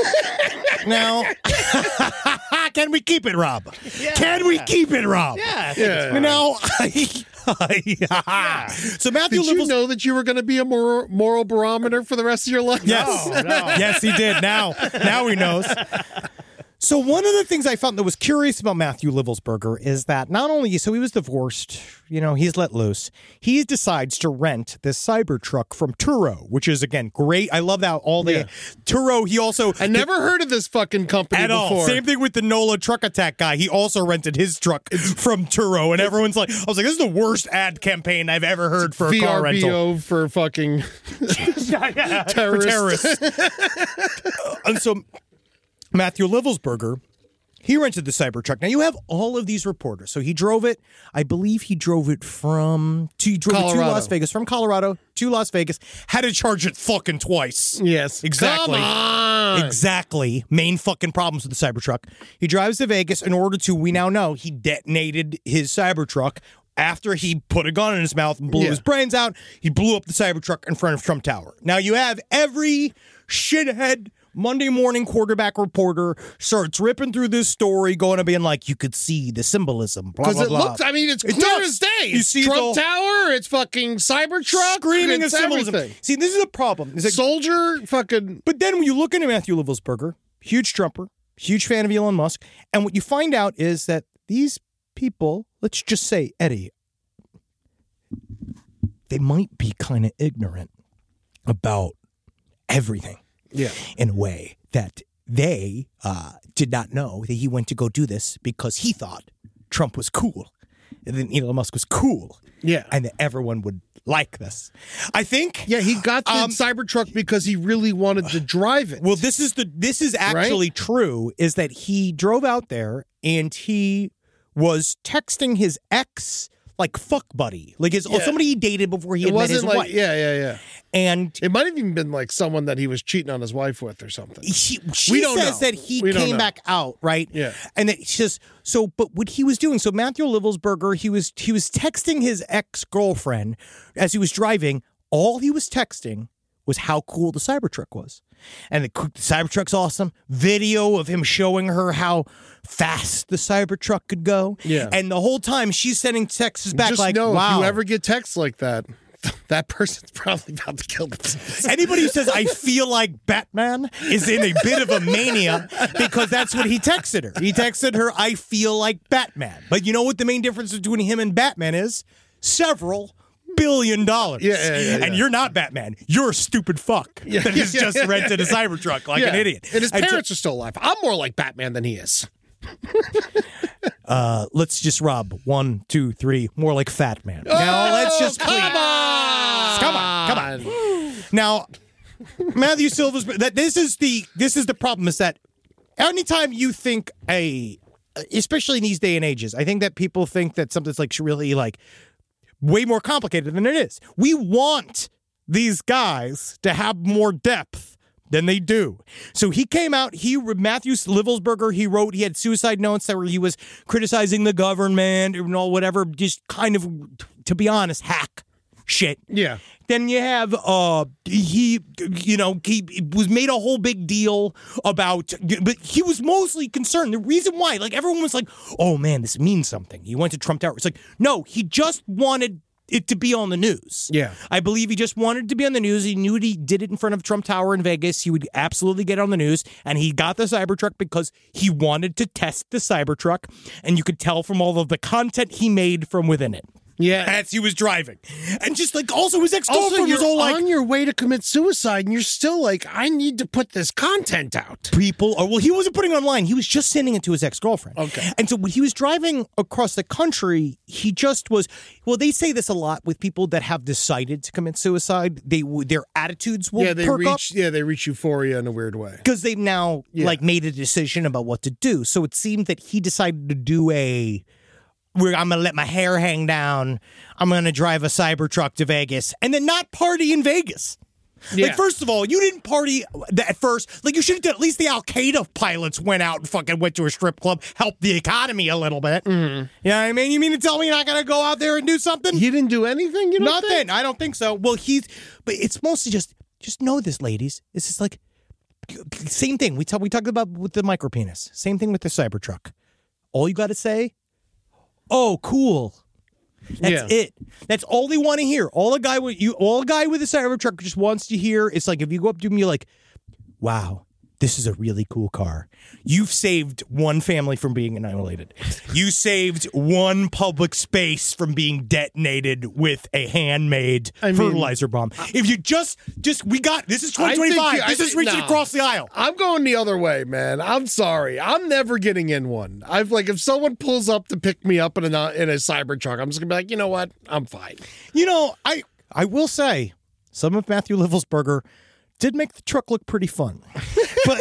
Now, can we keep it, Rob? Can we keep it, Rob? Yeah. Yeah. Now, so Matthew Did you Livels- know that you were going to be a moral, moral barometer for the rest of your life? Yes. No, no. Yes, he did. Now, now he knows. So one of the things I found that was curious about Matthew Livelsberger is that not only, so he was divorced, you know, he's let loose. He decides to rent this Cybertruck from Turo, which is, again, great. I love that all the Yeah. Turo, he also... I never heard of this fucking company At all. before. Same thing with the NOLA truck attack guy. He also rented his truck from Turo, and everyone's like, I was like, this is the worst ad campaign I've ever heard for a car rental. V R B O for fucking For terrorists. terrorists. And so Matthew Livelsberger, he rented the Cybertruck. Now you have all of these reporters. So he drove it. I believe he drove it from to, he drove it to Colorado. Las Vegas, from Colorado to Las Vegas. Had to charge it fucking twice. Yes. Exactly. Come on. Exactly. Main fucking problems with the Cybertruck. He drives to Vegas in order to, we now know, he detonated his Cybertruck after he put a gun in his mouth and blew Yeah. his brains out. He blew up the Cybertruck in front of Trump Tower. Now you have every shithead Monday morning quarterback reporter starts ripping through this story, going to being like, you could see the symbolism, blah, Because blah, it blah. looks, I mean, it's It clear does. as day. You It's see Trump the- Tower, it's fucking Cybertruck. Screaming of it's symbolism. everything. See, this is the problem. Is that Soldier, fucking. But then when you look into Matthew Livelsberger, huge Trumper, huge fan of Elon Musk, and what you find out is that these people, let's just say, Eddie, they might be kind of ignorant about everything Yeah. in a way that they uh, did not know that he went to go do this because he thought Trump was cool and then Elon Musk was cool. Yeah. And that everyone would like this. I think. Yeah, he got the Um, Cybertruck because he really wanted to drive it. Well, this is the this is actually true. Is that he drove out there and he was texting his ex like fuck buddy, like his Yeah. somebody he dated before he It had met his wasn't like, wife. yeah, yeah, yeah. And It might have even been like someone that he was cheating on his wife with or something. She, she We don't says know. that he We don't came know. back out, right? Yeah. And that she says, so, but what he was doing, so Matthew Livelsberger, he was he was texting his ex-girlfriend as he was driving. All he was texting was how cool the Cybertruck was. And the, the Cybertruck's awesome. Video of him showing her how fast the Cybertruck could go. Yeah. And the whole time she's sending texts back Just like, know wow. if you ever get texts like that, that person's probably about to kill themselves. Anybody who says, I feel like Batman is in a bit of a mania because that's what he texted her. He texted her, I feel like Batman. But you know what the main difference between him and Batman is? Several billion dollars. Yeah, yeah, yeah, And yeah. you're not Batman. You're a stupid fuck Yeah, that has yeah, just yeah, rented yeah. a Cybertruck like Yeah. an idiot. And his And so- parents are still alive. I'm more like Batman than he is. uh, let's just rob one, two, three, more like Fat Man. Now let's just Oh, come please- on. Come on, come on. Now, Matthew Silva's that this is the this is the problem is that anytime you think a especially in these day and ages, I think that people think that something's like really like way more complicated than it is. We want these guys to have more depth than they do. So he came out, he Matthew Livelsberger, he wrote, he had suicide notes that where he was criticizing the government and all whatever, just kind of, to be honest, hack shit. Yeah. Then you have uh he you know he was made a whole big deal about, but he was mostly concerned. The reason why, like everyone was like, oh man, this means something. He went to Trump Tower. It's like, no, he just wanted it to be on the news. Yeah. I believe he just wanted to be on the news. He knew he did it in front of Trump Tower in Vegas. He would absolutely get on the news. And he got the Cybertruck because he wanted to test the Cybertruck. And you could tell from all of the content he made from within it. Yeah. As he was driving. And just like also his Also, ex-girlfriend you're was all like, on your way to commit suicide, and you're still like, I need to put this content out. people are, well, he wasn't putting it online. He was just sending it to his ex-girlfriend. Okay. And so when he was driving across the country, he just was, well, they say this a lot with people that have decided to commit suicide. They Their attitudes will Yeah, they perk up. reach. Yeah, they reach euphoria in a weird way. Because they've now Yeah. like made a decision about what to do. So it seemed that he decided to do a, where I'm going to let my hair hang down. I'm going to drive a Cybertruck to Vegas and then not party in Vegas. Yeah. Like, first of all, you didn't party at first. Like, you should have done, at least the Al-Qaeda pilots went out and fucking went to a strip club, helped the economy a little bit. Mm-hmm. You know what I mean? You mean to tell me you're not going to go out there and do something? He didn't do anything. You don't Nothing. think? I don't think so. Well, he's, but it's mostly just, just know this, ladies. This is like, same thing. We, talk, we talked about with the micro penis. Same thing with the Cybertruck. All you got to say, oh, cool. That's Yeah. it. That's all they want to hear. All a guy with you, all a guy with a Cybertruck just wants to hear is like, if you go up to him, you're like, wow, this is a really cool car. You've saved one family from being annihilated. You saved one public space from being detonated with a handmade I mean, fertilizer bomb. If you just, just, we got, this is I twenty twenty-five. think you- I This is think- reaching no. across the aisle. I'm going the other way, man. I'm sorry. I'm never getting in one. I've like, if someone pulls up to pick me up in a in a Cybertruck, I'm just gonna be like, you know what? I'm fine. You know, I I will say some of Matthew Livelsberger did make the truck look pretty fun. But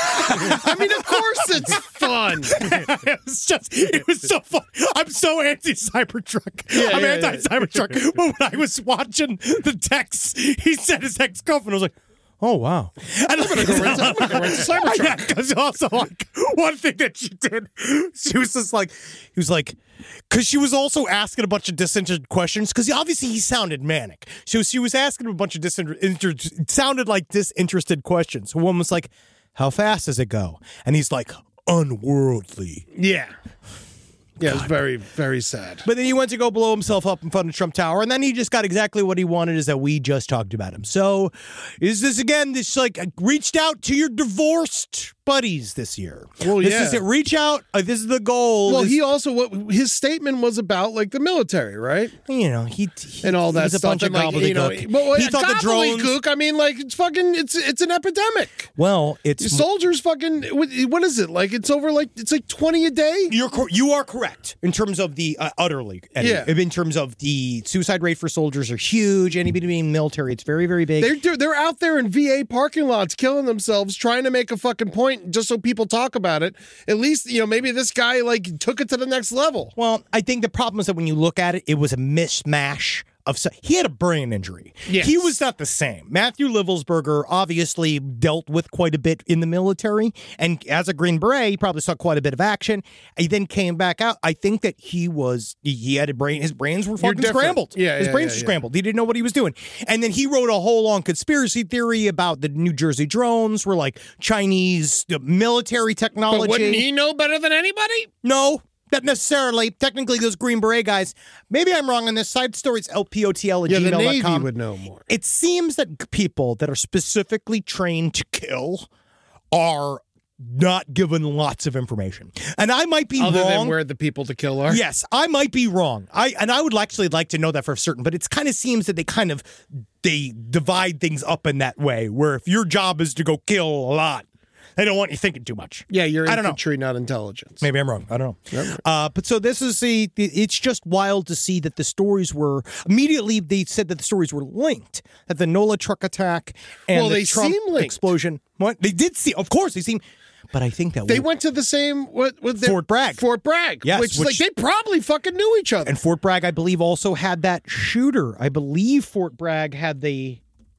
I mean, of course it's fun. it was just it was so fun. I'm so anti Cybertruck. Yeah, I'm yeah, anti Cybertruck. But when I was watching the text, he said his ex girlfriend. I was like, oh wow. And I'm gonna go rent a- I'm gonna go rent a Cybertruck. Yeah, because also like one thing that she did, she was just like, he was like, because she was also asking a bunch of disinterested questions. Because obviously he sounded manic. She was she was asking him a bunch of disinterested, it sounded like disinterested questions. One was like, how fast does it go? And he's like, unworldly. Yeah. Yeah, it was very, very sad. But then he went to go blow himself up in front of Trump Tower, and then he just got exactly what he wanted, is that we just talked about him. So is this, again, this like reached out to your divorced buddies this year? Well, this yeah. is it. Reach out. Uh, this is the goal. Well, This- he also what his statement was about like the military, right? you know, he, he And all it that was a stuff. bunch of and, like, you know, gobbledygook. well, he thought the drones. gobbledygook, I mean, like it's fucking, it's it's an epidemic. Well, it's Soldiers fucking, what what is it? Like it's over like, it's like twenty a day? You're cor- you are correct in terms of the uh, utterly. Eddie. Yeah. In terms of the suicide rate for soldiers are huge. Anybody being military, it's very very big. They're they're out there in V A parking lots killing themselves trying to make a fucking point. point, just so people talk about it. At least, you know, maybe this guy like took it to the next level. Well, I think the problem is that when you look at it, it was a mishmash of so- he had a brain injury. Yes. He was not the same. Matthew Livelsberger obviously dealt with quite a bit in the military, and as a Green Beret, he probably saw quite a bit of action. He then came back out. I think that he was he had a brain. His brains were fucking different. scrambled. Yeah, his yeah, brains yeah, were yeah. scrambled. He didn't know what he was doing, and then he wrote a whole long conspiracy theory about the New Jersey drones were like Chinese uh, military technology. But wouldn't he know better than anybody? No. Not necessarily. Technically, those Green Beret guys, maybe I'm wrong on this. Side stories, L P O T L at Yeah, gmail the dot com. Navy would know more. It seems that people that are specifically trained to kill are not given lots of information. And I might be Other wrong. than where the people to kill are? Yes, I might be wrong. I and I would actually like to know that for certain, but it kind of seems that they kind of they divide things up in that way, where if your job is to go kill a lot, they don't want you thinking too much. Yeah, you're I don't know. infantry, not intelligence. Maybe I'm wrong. I don't know. Uh, but so this is the, it's just wild to see that the stories were, immediately they said that the stories were linked, that the NOLA truck attack and Well, the they Trump seem linked. explosion. What? They did see, of course, they seem, but I think that They we- went to the same with, with their, Fort Bragg. Fort Bragg. Yes, which, which- like they probably fucking knew each other. and Fort Bragg, I believe, also had that shooter. I believe Fort Bragg had the,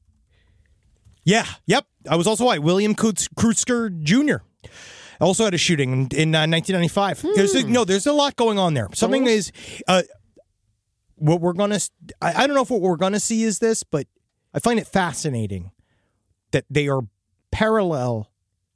yeah, yep. I was also right. William Kutz- Krutzker Junior also had a shooting in, in uh, nineteen ninety-five. Hmm. There's a, no, there's a lot going on there. Something is, uh, what we're gonna. I, I don't know if what we're gonna see is this, but I find it fascinating that they are parallel,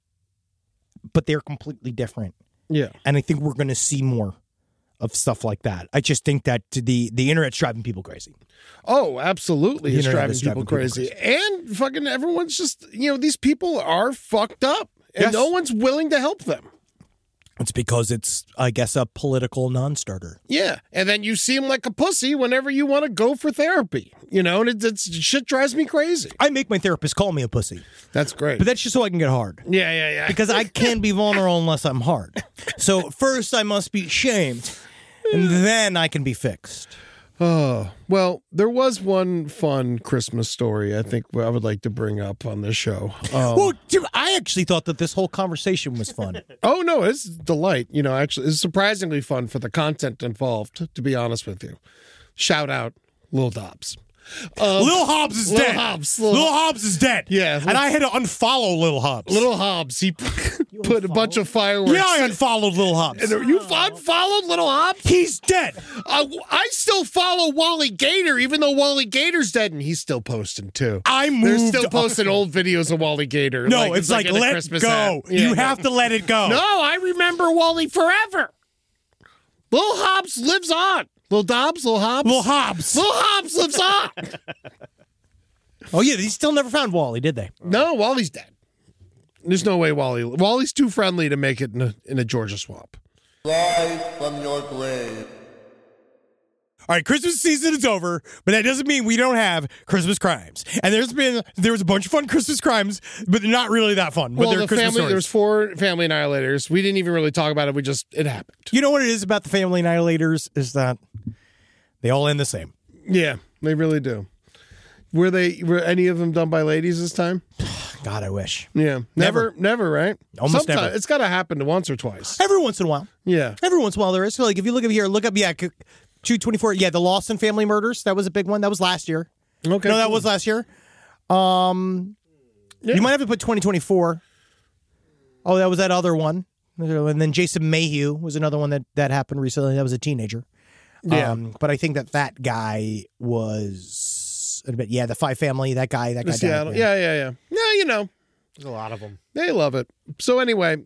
but they're completely different. yeah. And I think we're gonna see more of stuff like that. I just think that the the internet's driving people crazy. Oh, absolutely. The It's internet driving is people driving people crazy. And fucking everyone's just, you know, these people are fucked up. And Yes. no one's willing to help them. It's because it's, I guess, a political non-starter. Yeah. And then you seem like a pussy whenever you want to go for therapy. You know, and it, it's shit drives me crazy. I make my therapist call me a pussy, That's great. but that's just so I can get hard. yeah, yeah, yeah. Because I can't be vulnerable unless I'm hard. So first I must be shamed, and then I can be fixed. Oh, well, there was one fun Christmas story I think I would like to bring up on this show. Um, Well, dude, I actually thought that this whole conversation was fun. oh, no, it's a delight. You know, actually, it's surprisingly fun for the content involved, to be honest with you. Shout out Lil Dobbs. Um, Lil Hobbs is Lil dead. Hobbs, Lil, Lil- Hobbs is dead. Yeah. And I had to unfollow Lil Hobbs. Little Hobbs, he put a bunch of fireworks. yeah, I unfollowed Lil Hobbs. And you unfollowed Little Hobbs? He's dead. Uh, I still follow Wally Gator, even though Wally Gator's dead, and he's still posting too. I They're moved. still posting old videos of Wally Gator. No, it's like, in a let Christmas go. hat. Yeah, you yeah. have to let it go. No, I remember Wally forever. Lil Hobbs lives on. Lil Dobbs, Lil Hobbs. Lil Hobbs. Lil Hobbs lives on. Oh yeah, they still never found Wally, did they? No, Wally's dead. There's no way Wally. Wally's too friendly to make it in a, in a Georgia swamp. Rise from your grave. All right, Christmas season is over, but that doesn't mean we don't have Christmas crimes. And there's been there was a bunch of fun Christmas crimes, but they're not really that fun. But Well, they're the Christmas family. stories. There was four family annihilators. We didn't even really talk about it. We just it happened. You know what it is about the family annihilators is that they all end the same. Yeah, they really do. Were they? Were any of them done by ladies this time? God, I wish. Yeah, never, never, right? Almost Sometime- never. It's got to happen once or twice. Every once in a while. Yeah. Every once in a while there is. So like if you look up here, look up yeah, two twenty-four. Yeah, the Lawson family murders. That was a big one. That was last year. Okay. No, that cool. was last year. Um, Yeah. You might have to put twenty twenty-four. Oh, that was that other one. And then Jason Mayhew was another one that, that happened recently. That was a teenager. Yeah. Um, but I think that that guy was a bit, yeah, the Five family, that guy, that guy. died, Seattle. Yeah, yeah, yeah. Yeah, you know, There's a lot of them. they love it. So anyway,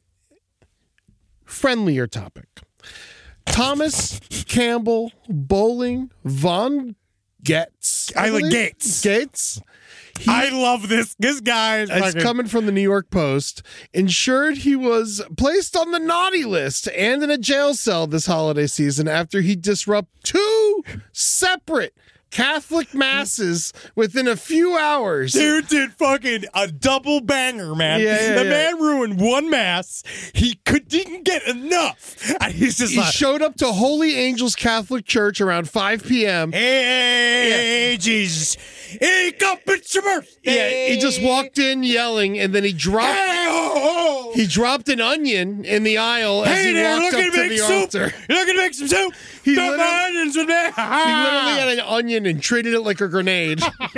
friendlier topic. Thomas Campbell Bowling Von Getz. I like believe? Gates. Gates. He- I love this. This guy is It's fucking- coming from the New York Post. Ensured he was placed on the naughty list and in a jail cell this holiday season after he disrupted two separate Catholic masses within a few hours. Dude did fucking a double banger, man. Yeah, yeah, the yeah. man ruined one mass. He could didn't get enough. And he's just He like, showed up to Holy Angels Catholic Church around five p.m. hey, Jesus. Hey, come it's your birthday. Yeah, he just walked in yelling, and then he dropped. Hey, ho, ho. He dropped an onion in the aisle as Hey he there, walked looking up to to make the soup. altar. You're looking to make some soup. He Dump literally- my onions in there. He literally had an onion and treated it like a grenade.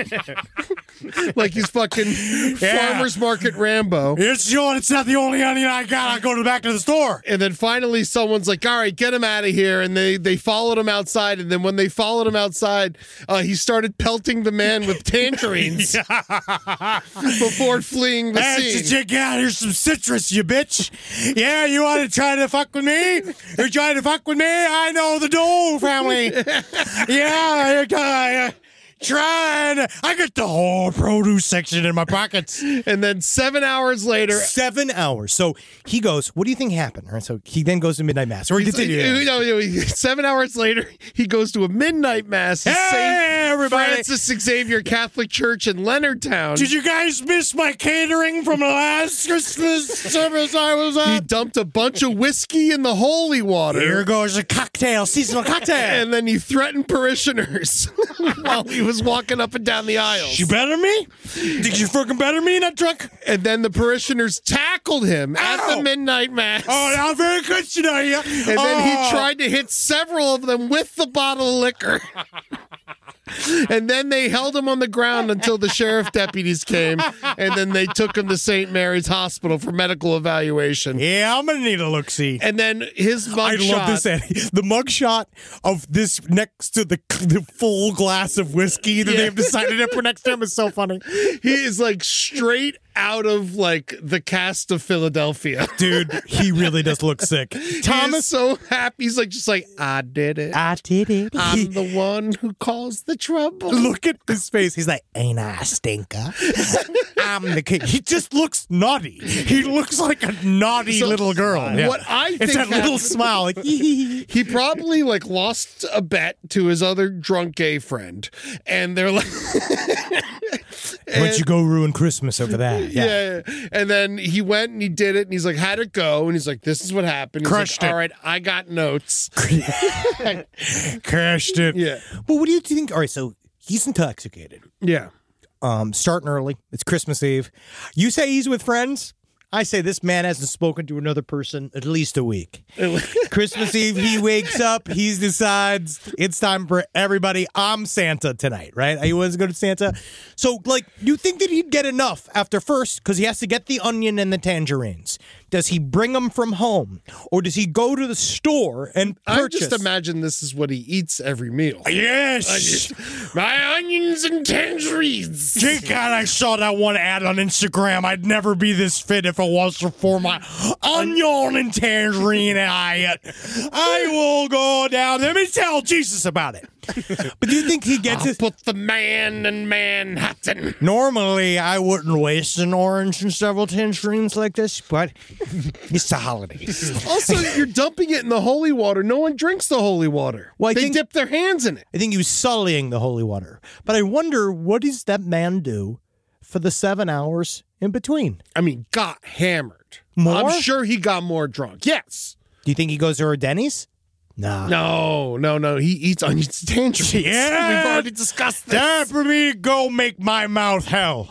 Like he's fucking Yeah. farmer's market Rambo. It's Sean. It's not the only onion I got. I go to the back of the store. And then finally someone's like, all right, get him out of here. And they, they followed him outside. And then when they followed him outside, uh, he started pelting the man with tangerines before fleeing the Hey, scene. check out. Here's some citrus, you bitch. Yeah, you want to try to fuck with me? You're trying to fuck with me? I know the Dole family. Yeah, you're trying. Trying. I got the whole produce section in my pockets. And then seven hours later, Seven hours. So he goes, what do you think happened? All right, so he then goes to midnight mass. Or he He's like, continues. you know, you know, seven hours later, he goes to a midnight mass. at Hey, Saint everybody. Francis Xavier Catholic Church in Leonardtown. Did you guys miss my catering from the last Christmas service I was He at? dumped a bunch of whiskey in the holy water. Here goes a cocktail, seasonal cocktail. And then he threatened parishioners while he was walking up and down the aisles. You better me? Did you fucking better me, not drunk? And then the parishioners tackled him at Ow. the midnight mass. Oh, now very good, Shania. And then he tried to hit several of them with the bottle of liquor. And then they held him on the ground until the sheriff deputies came, and then they took him to Saint Mary's Hospital for medical evaluation. Yeah, I'm gonna need a look see. And then his I mugshot. love this, Eddie. The mugshot of this next to the, the full glass of whiskey that Yeah. they've decided to put next to him is so funny. He is like straight out of like the cast of Philadelphia. Dude, he really does look sick. Thomas Thomas, is so happy. He's like, just like, I did it. I did it. I'm the one who caused the trouble. Look at his face. He's like, ain't I a stinker? I'm the king. He just looks naughty. He looks like a naughty So, little girl. Yeah. what I think It's that little happened- smile. Like, hee. He probably like lost a bet to his other drunk gay friend, and they're like, Why don't you go ruin Christmas over that? yeah. And then he went and he did it, and he's like, how'd it go? And he's like, this is what happened. He's Crushed like, it. All right, I got notes. Crashed it. Yeah, But what do you think? All right, so he's intoxicated. yeah. Um, starting early. It's Christmas Eve. You say he's with friends. I say this man hasn't spoken to another person at least a week. Christmas Eve, he wakes up. He decides it's time for everybody. I'm Santa tonight, right? He wants to go to Santa. So, like, you think that he'd get enough after first because he has to get the onion and the tangerines? Does he bring them from home, or does he go to the store and I purchase? just imagine this is what he eats every meal. Yes. My onions and tangerines. Thank God I saw that one ad on Instagram. I'd never be this fit if it wasn't for my onion and tangerine diet. I will go down. Let me tell Jesus about it. But do you think he gets I'll it? put the man in Manhattan. Normally, I wouldn't waste an orange and several tangerines like this, but it's the holidays. Also, you're dumping it in the holy water. No one drinks the holy water. Well, I they think- dip their hands in it. I think he was sullying the holy water. But I wonder, what does that man do for the seven hours in between? I mean, got hammered. More? I'm sure he got more drunk. Yes. Do you think he goes to a Denny's? No. No, no, no. He eats onions and tangerines. Yeah. We've already discussed this. Time for me to go make my mouth hell.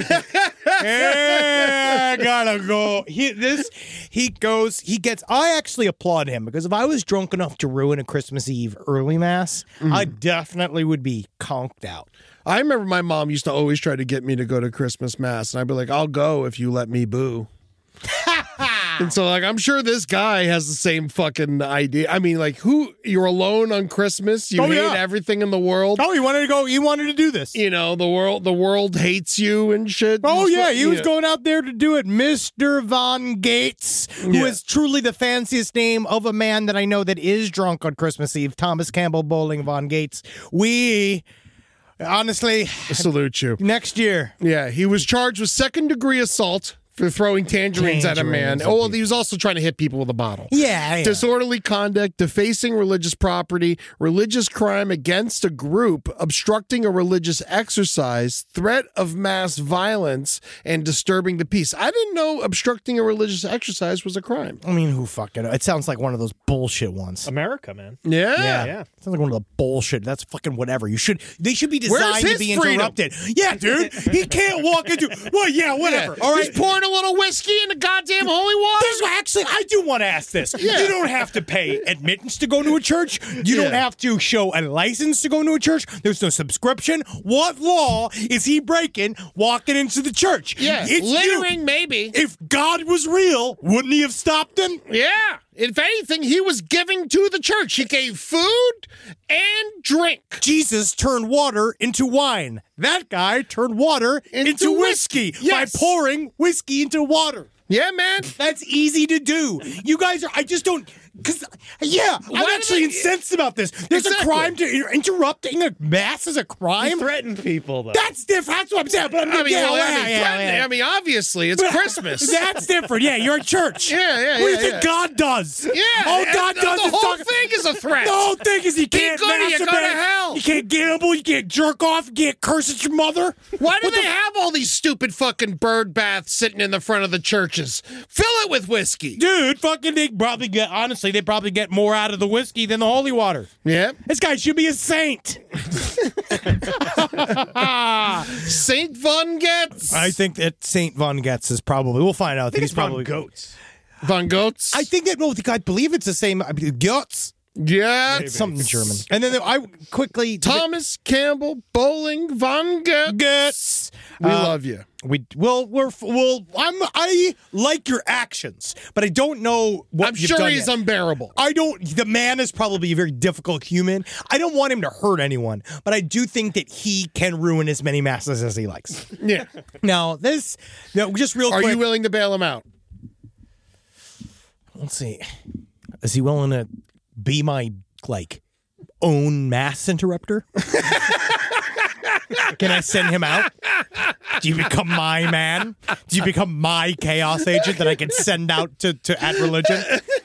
Yeah, I gotta go. He this he goes. He gets. I actually applaud him because if I was drunk enough to ruin a Christmas Eve early mass, I definitely would be conked out. I remember my mom used to always try to get me to go to Christmas Mass, and I'd be like, I'll go if you let me boo. And so, like, I'm sure this guy has the same fucking idea. I mean, like, who, you're alone on Christmas, you Oh, hate yeah. everything in the world. Oh, he wanted to go. He wanted to do this. You know, the world the world hates you and shit. Oh Just yeah, like, he was yeah. going out there to do it. Mister Von Gates, who Yeah. is truly the fanciest name of a man that I know that is drunk on Christmas Eve. Thomas Campbell Bowling Von Gates. We honestly Salute you. next year. Yeah, he was charged with second degree assault for throwing tangerines, at a man. Tangerines at Oh, well, people. he was also trying to hit people with a bottle. Yeah, yeah. Disorderly conduct, defacing religious property, religious crime against a group, obstructing a religious exercise, threat of mass violence, and disturbing the peace. I didn't know obstructing a religious exercise was a crime. I mean, who fucking? It sounds like one of those bullshit ones. America, man. Yeah. Yeah. Yeah. Sounds like one of the bullshit. That's fucking whatever. You should. They should be Where's designed to his be freedom? interrupted. Yeah, dude. He can't walk into. Well, yeah, whatever. Yeah. All right. He's pouring a little whiskey in the goddamn holy water? There's actually, I do want to ask this. Yeah. You don't have to pay admittance to go to a church. You don't Yeah. have to show a license to go to a church. There's no subscription. What law is he breaking walking into the church? Yeah, It's littering you. maybe. If God was real, wouldn't he have stopped him? Yeah. If anything, he was giving to the church. He gave food and drink. Jesus turned water into wine. That guy turned water into, Into whiskey, whiskey. Yes. by pouring whiskey into water. Yeah, man. That's easy to do. You guys are, I just don't, because, yeah, Why I'm do actually they- incensed about this. There's Exactly. a crime to inter- interrupting a mass is a You crime. threaten people, though. That's different. That's what I'm saying. But I'm I mean, yeah, well, I, yeah, mean, yeah, threatening- yeah. I mean, obviously, it's Christmas. That's different. Yeah, you're at church. Yeah, yeah, What do you yeah, think yeah. God does? Yeah, All and God the- does the is whole talk- thing is a threat. The whole thing is you can't good or you go to masturbate. hell. You can't gamble. You can't jerk off. You can't curse at your mother. Why do What they the- have all these stupid fucking bird baths sitting in the front of the churches? Fill it with whiskey. Dude, fucking, they probably get, honestly, they probably get more out of the whiskey than the holy water. Yeah. This guy should be a saint. Saint Von Getz. I think that Saint Von Getz is probably, we'll find out that he's probably. goats. Von Goetz. I think that, no, I believe it's the same, I mean, Getz. yeah. It's something German. And then I quickly. Thomas Campbell Bowling Von Getz. Getz. We Uh, love you. We well, we're well. I'm. I like your actions, but I don't know what I'm you've sure done he's yet. unbearable. I don't. The man is probably a very difficult human. I don't want him to hurt anyone, but I do think that he can ruin as many masses as he likes. Yeah. Now, this. No, just real Are quick. you willing to bail him out? Let's see. Is he willing to be my like own mass interrupter? Can I send him out? Do you become my man? Do you become my chaos agent that I can send out to, to At Religion?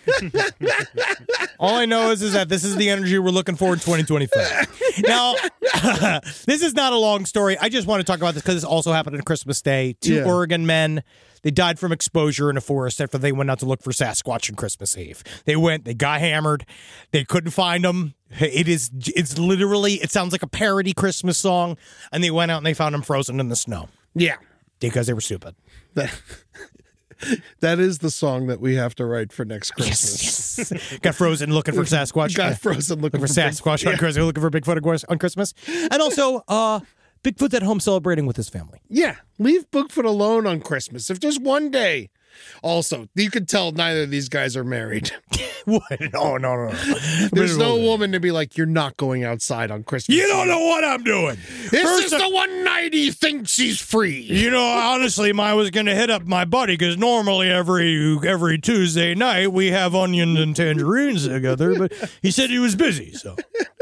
All I know is, is that this is the energy we're looking for in twenty twenty-five. Now, this is not a long story. I just want to talk about this because this also happened on Christmas Day. Two Yeah. Oregon men, they died from exposure in a forest after they went out to look for Sasquatch on Christmas Eve. They went, they got hammered, they couldn't find them. It is, it's literally, it sounds like a parody Christmas song, and they went out and they found them frozen in the snow Yeah. because they were stupid. That, that is the song that we have to write for next Christmas. Yes. Got frozen looking for Sasquatch. Got frozen looking for for Sasquatch on Bigfoot. Christmas, looking for Bigfoot on Christmas. And also, uh, Bigfoot's at home celebrating with his family. Yeah. Leave Bigfoot alone on Christmas. If there's one day. Also, you can tell neither of these guys are married. What? No, no, no, no. There's no woman to be like, you're not going outside on Christmas. You don't Eve. know what I'm doing. This First is I- the one night he thinks he's free. You know, honestly, I was going to hit up my buddy because normally every every Tuesday night we have onions and tangerines together, but he said he was busy, so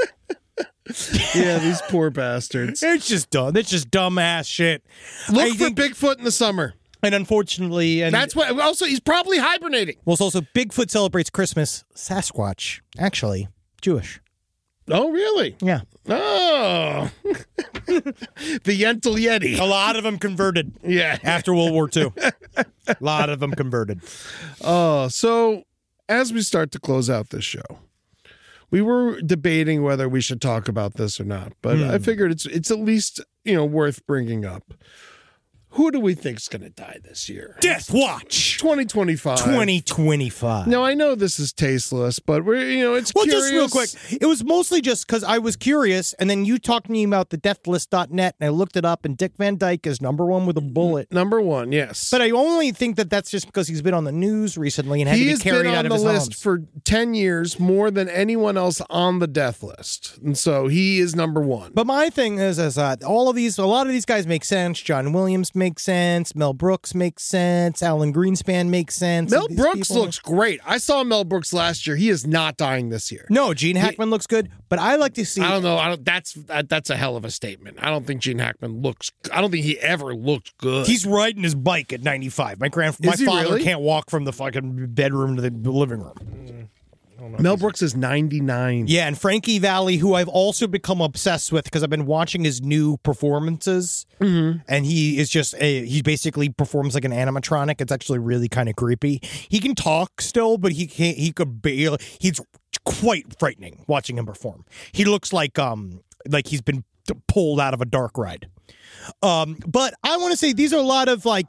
Yeah, these poor bastards. it's just dumb. It's just dumbass shit. Look I for think- Bigfoot in the summer. and unfortunately, and That's what. Also, he's probably hibernating. well, it's also Bigfoot celebrates Christmas. Sasquatch, actually, Jewish. Oh, really? Yeah, Oh, the Yentl Yeti. a lot of them converted. Yeah. After World War Two, a lot of them converted. Oh, so as we start to close out this show, we were debating whether we should talk about this or not, but Hmm. I figured it's it's at least you know worth bringing up. Who do we think's going to die this year? Death Watch twenty twenty-five. twenty twenty-five. Now I know this is tasteless, but we're you know it's Well, curious. just real quick, it was mostly just because I was curious, and then you talked to me about the death list dot net, and I looked it up, and Dick Van Dyke is number one with a bullet. Number one, yes, But I only think that that's just because he's been on the news recently and had he to be has carried been out on of the his list homes. for ten years, more than anyone else on the death list, and so he is number one. But my thing is, is that all of these, a lot of these guys make sense. John Williams makes sense. Mel Brooks makes sense. Alan Greenspan makes sense. Mel These Brooks people- looks great. I saw Mel Brooks last year. He is not dying this year. No, Gene Hackman looks good, but I like to see. I don't know. I don't. That's that, that's a hell of a statement. I don't think Gene Hackman looks. I don't think he ever looked good. He's riding his bike at ninety-five. My grand, my Is he father really? can't walk from the fucking bedroom to the living room. Mel Brooks is ninety-nine. Yeah, and Frankie Valli, who I've also become obsessed with because I've been watching his new performances, Mm-hmm. and he is just a, he basically performs like an animatronic. It's actually really kind of creepy. He can talk still, but he can't. He could barely. He's quite frightening watching him perform. He looks like um like he's been pulled out of a dark ride. Um, but I want to say these are a lot of like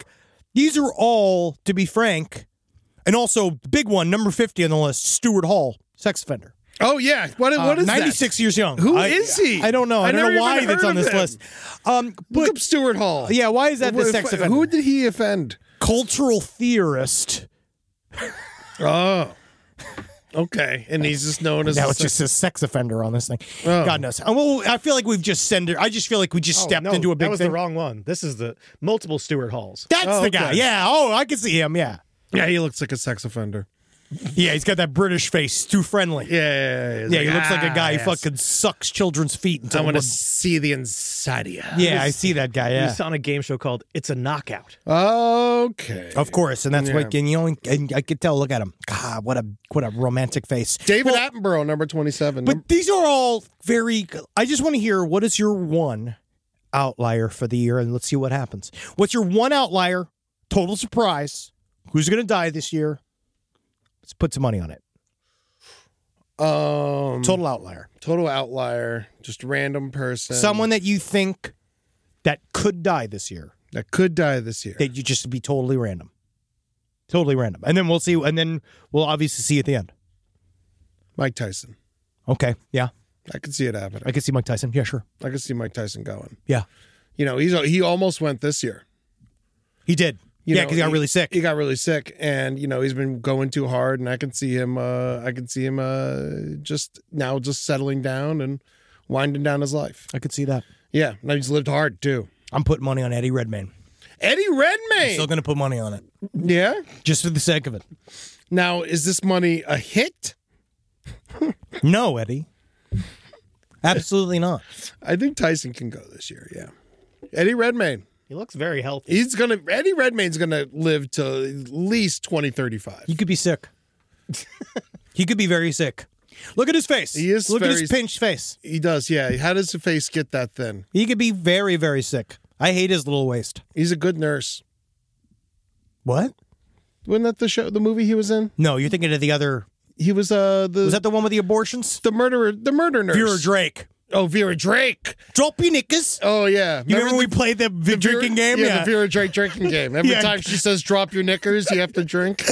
These are all, to be frank, and also the big one, number fifty on the list, Stuart Hall, sex offender. Oh, yeah. What, what is uh, ninety-six that? years young. Who I, is he? I don't know. I, I don't never know why even that's heard on of this him. list. Um, Look but, up Stuart Hall. yeah, why is that the Who- sex offender? Who did he offend? Cultural theorist. Oh. Okay. And he's just known as... Now a it's just a sex offender on this thing. Oh. God knows. Uh, Well, I feel like we've just sent it. I just feel like we just Oh, stepped no, into a big that was thing. the wrong one. This is the multiple Stuart Halls. That's Oh, the guy. okay. Yeah. Oh, I can see him. Yeah. Yeah, he looks like a sex offender. Yeah, he's got that British face. Too friendly. Yeah, yeah, yeah. He's Yeah, like, he looks like a "Ah, guy yes. who fucking sucks children's feet. Until I want to we're- see the inside of you. Yeah, I see that guy. He Yeah. was on a game show called It's a Knockout. Okay. Of course, and that's Yeah. what and, you know. And I could tell. Look at him. God, what a what a romantic face. David Well, Attenborough, number twenty-seven. But these are all very. I just want to hear what is your one outlier for the year, and let's see what happens. What's your one outlier? Total surprise. Who's going to die this year? Let's put some money on it. um, Total outlier. total outlier, just random person. Someone that you think that could die this year. that could die this year. That you just be totally random. Totally random. And then we'll see. And then we'll obviously see at the end. Mike Tyson. Okay. Yeah. I could see it happening. I can see Mike Tyson. Yeah, sure. I could see Mike Tyson going. Yeah. You know, he's he almost went this year. He did. You yeah, know, because he got really sick. He got really sick, and you know he's been going too hard, and I can see him. Uh, I can see him uh, just now, just settling down and winding down his life. I could see that. Yeah, now he's lived hard too. I'm putting money on Eddie Redmayne. Eddie Redmayne. Still going to put money on it. Yeah. Just for the sake of it. Now, is this money a hit? No, Eddie. Absolutely not. I think Tyson can go this year. Yeah. Eddie Redmayne. He looks very healthy. He's gonna. Eddie Redmayne's gonna live to at least twenty thirty-five. He could be sick. He could be very sick. Look at his face. He is Look at very- his pinched face. He does. Yeah. How does the face get that thin? He could be very, very sick. I hate his little waist. He's a good nurse. What? Wasn't that the show, the movie he was in? No, you're thinking of the other. He was uh the Was that the one with the abortions? the murderer, the murder nurse. Vera Drake. Oh, Vera Drake. Drop your knickers. Oh yeah. You remember, the- we played the, the Vera- drinking game? Yeah, the Vera Drake drinking game. Every Yeah. time she says "drop your knickers," you have to drink.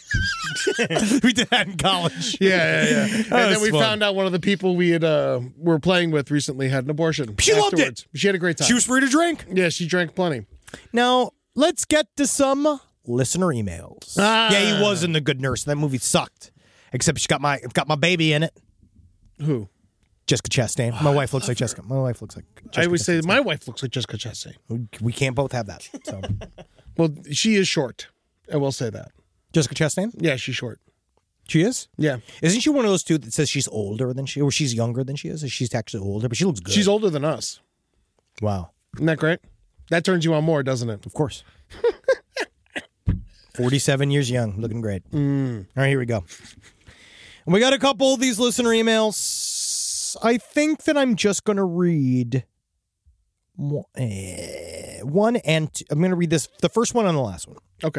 we did that in college. Yeah, yeah, yeah. And then was we fun. found out one of the people we had uh were playing with recently had an abortion. She loved it. afterwards. She had a great time. She was free to drink. yeah, she drank plenty. Now, let's get to some listener emails. Ah. Yeah, he was in The Good Nurse. That movie sucked. Except she got my got my baby in it. Who? Jessica Chastain. My wife looks like Jessica. My wife looks like Jessica. I always say Chastain. my wife looks like Jessica Chastain. We- we can't both have that. So Well, she is short. I will say that. Jessica Chastain? Yeah, she's short. She is? Yeah, Isn't she one of those two that says she's older than she or she's younger than she is? Or she's actually older, but she looks good. she's older than us. Wow. Isn't that great? That turns you on more, doesn't it? Of course. forty-seven years young, looking great. Mm. All right, here we go. And we got a couple of these listener emails. I think that I'm just going to read one, eh, one and two. I'm going to read this, the first one and the last one. Okay.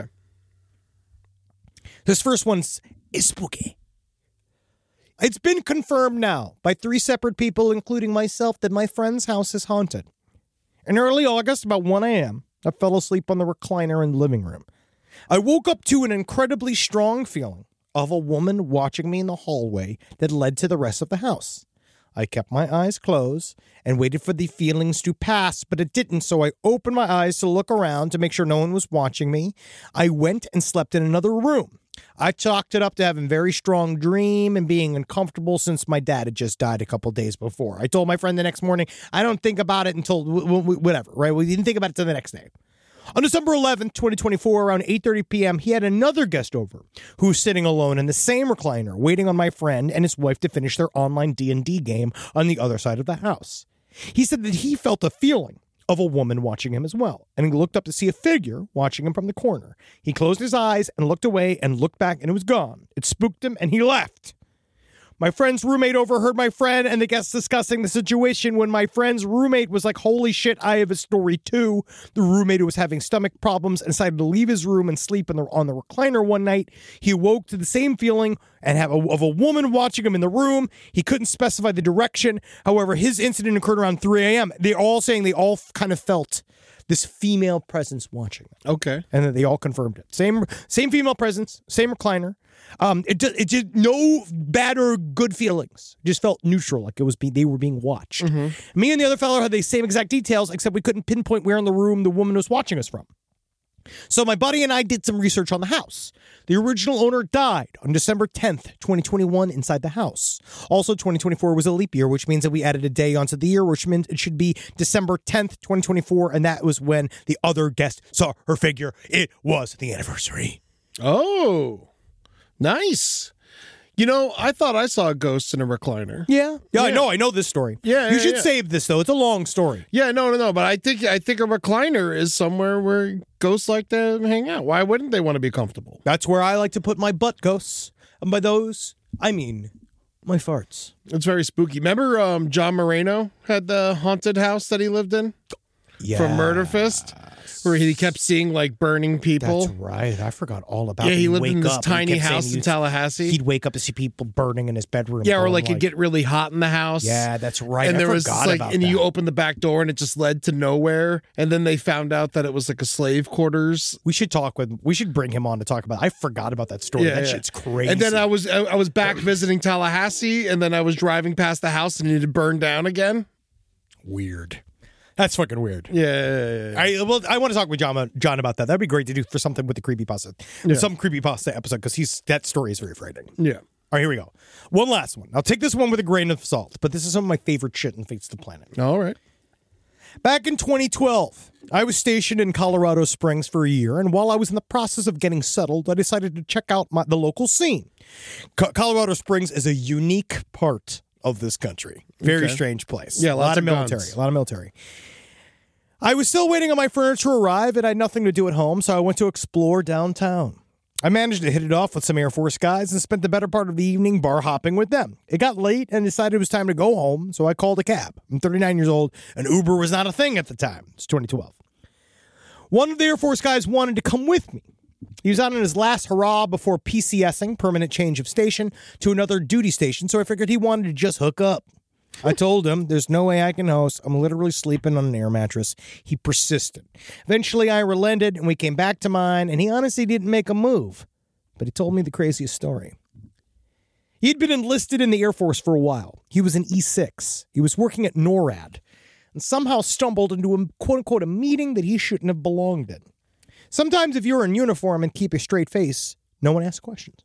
This first one's is spooky. It's been confirmed now by three separate people, including myself, that my friend's house is haunted. In early August, about one a.m., I fell asleep on the recliner in the living room. I woke up to an incredibly strong feeling of a woman watching me in the hallway that led to the rest of the house. I kept my eyes closed and waited for the feelings to pass, but it didn't, so I opened my eyes to look around to make sure no one was watching me. I went and slept in another room. I chalked it up to having a very strong dream and being uncomfortable since my dad had just died a couple days before. I told my friend the next morning, I don't think about it until w- w- whatever, right? We didn't think about it till the next day. On December eleventh, twenty twenty-four, around eight thirty p.m., he had another guest over who was sitting alone in the same recliner, waiting on my friend and his wife to finish their online D and D game on the other side of the house. He said that he felt a feeling of a woman watching him as well, and he looked up to see a figure watching him from the corner. He closed his eyes and looked away and looked back, and it was gone. It spooked him, and he left. My friend's roommate overheard my friend and the guests discussing the situation when my friend's roommate was like, holy shit, I have a story too. The roommate who was having stomach problems and decided to leave his room and sleep in the, on the recliner one night. He awoke to the same feeling and have a, of a woman watching him in the room. He couldn't specify the direction. However, his incident occurred around three a.m. They're all saying they all kind of felt this female presence watching them. Okay. And then they all confirmed it. Same same female presence, same recliner. Um, it just, it just no bad or good feelings. Just felt neutral, like it was be, they were being watched. Mm-hmm. Me and the other fellow had the same exact details, except we couldn't pinpoint where in the room the woman was watching us from. So my buddy and I did some research on the house. The original owner died on December tenth, twenty twenty-one inside the house. Also, twenty twenty-four was a leap year, which means that we added a day onto the year, which meant it should be December tenth, twenty twenty-four, and that was when the other guest saw her figure. It was the anniversary. Oh, nice. You know, I thought I saw a ghost in a recliner. Yeah. Yeah, Yeah. I know. I know this story. Yeah, You yeah, should yeah. save this, though. It's a long story. Yeah, no, no, no. But I think I think a recliner is somewhere where ghosts like to hang out. Why wouldn't they want to be comfortable? That's where I like to put my butt ghosts. And by those, I mean my farts. It's very spooky. Remember um, John Moreno had the haunted house that he lived in Yeah. from Murder Fist? Where he kept seeing like burning people. That's right. I forgot all about Yeah, that. he He'd lived wake in this up and he tiny kept saying house in he'd- Tallahassee. He'd wake up to see people burning in his bedroom. Yeah, or going like it'd get really hot in the house. Yeah, that's right. And I there was forgot like, about and that. you opened the back door and it just led to nowhere. And then they found out that it was like a slave quarters. We should talk with. We should bring him on to talk about. I forgot about that story. that shit's crazy. And then I was I, I was back visiting Tallahassee, and then I was driving past the house and it had burned down again. weird. That's fucking weird. Yeah, yeah, yeah. I well, I want to talk with John John about that. That'd be great to do for something with the creepypasta, Yeah. some creepypasta episode, because he's that story is very frightening. yeah. All right, here we go. One last one. I'll take this one with a grain of salt, but this is some of my favorite shit in Fates of the Planet. All right. Back in twenty twelve, I was stationed in Colorado Springs for a year, and while I was in the process of getting settled, I decided to check out my, the local scene. Co- Colorado Springs is a unique part of this country. Very Okay. strange place. Yeah, a lots lot of of military. guns. A lot of military. I was still waiting on my furniture to arrive, and I had nothing to do at home, so I went to explore downtown. I managed to hit it off with some Air Force guys and spent the better part of the evening bar hopping with them. It got late and decided it was time to go home, so I called a cab. I'm thirty-nine years old, and Uber was not a thing at the time. It's twenty twelve. One of the Air Force guys wanted to come with me. He was out on his last hurrah before PCSing, permanent change of station, to another duty station, so I figured he wanted to just hook up. I told him, there's no way I can host. I'm literally sleeping on an air mattress. He persisted. Eventually, I relented, and we came back to mine, and he honestly didn't make a move. But he told me the craziest story. He'd been enlisted in the Air Force for a while. He was an E six. He was working at NORAD, and somehow stumbled into a quote-unquote a meeting that he shouldn't have belonged in. Sometimes if you're in uniform and keep a straight face, no one asks questions.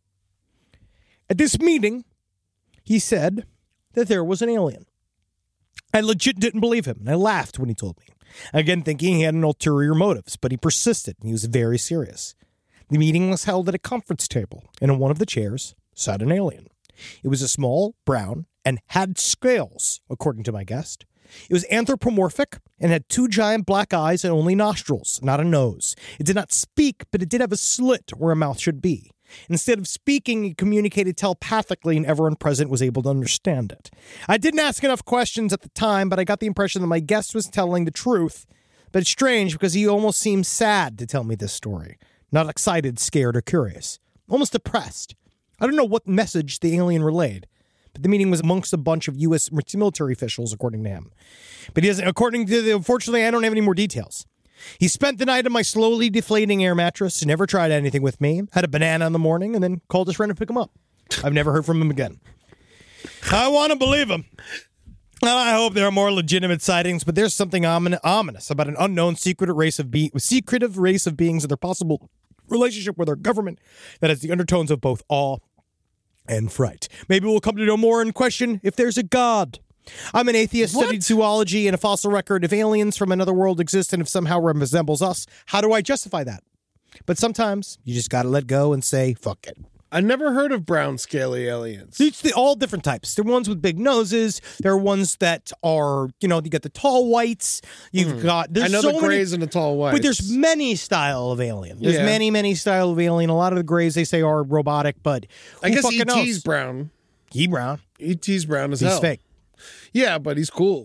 At this meeting, he said that there was an alien. I legit didn't believe him, and I laughed when he told me. Again, thinking he had an ulterior motives, but he persisted, and he was very serious. The meeting was held at a conference table, and in one of the chairs sat an alien. It was a small, brown, and had scales, according to my guest. It was anthropomorphic and had two giant black eyes and only nostrils, not a nose. It did not speak, but it did have a slit where a mouth should be. Instead of speaking, it communicated telepathically, and everyone present was able to understand it. I didn't ask enough questions at the time, but I got the impression that my guest was telling the truth. But it's strange because he almost seemed sad to tell me this story. Not excited, scared, or curious. Almost depressed. I don't know what message the alien relayed, but the meeting was amongst a bunch of U S military officials, according to him. But he doesn't, according to the, unfortunately, I don't have any more details. He spent the night in my slowly deflating air mattress, never tried anything with me, had a banana in the morning, and then called his friend to pick him up. I've never heard from him again. I want to believe him. And I hope there are more legitimate sightings, but there's something omin- ominous about an unknown secretive race of be- secretive race of beings and their possible relationship with our government that has the undertones of both awe and fright. Maybe we'll come to know more and question if there's a God. I'm an atheist, What? studied zoology and a fossil record. If aliens from another world exist and if somehow resembles us, how do I justify that? But sometimes you just got to let go and say, fuck it. I never heard of brown scaly aliens. It's the, all different types. There are ones with big noses. There are ones that are, you know, you got the tall whites. You've got, there's I know so the many, grays and the tall whites. but there's many style of alien. There's Yeah. many, many style of alien. A lot of the grays they say are robotic, but I who guess fucking E T's knows? brown. E. Brown. E T's brown as He's hell. fake. Yeah, but he's cool.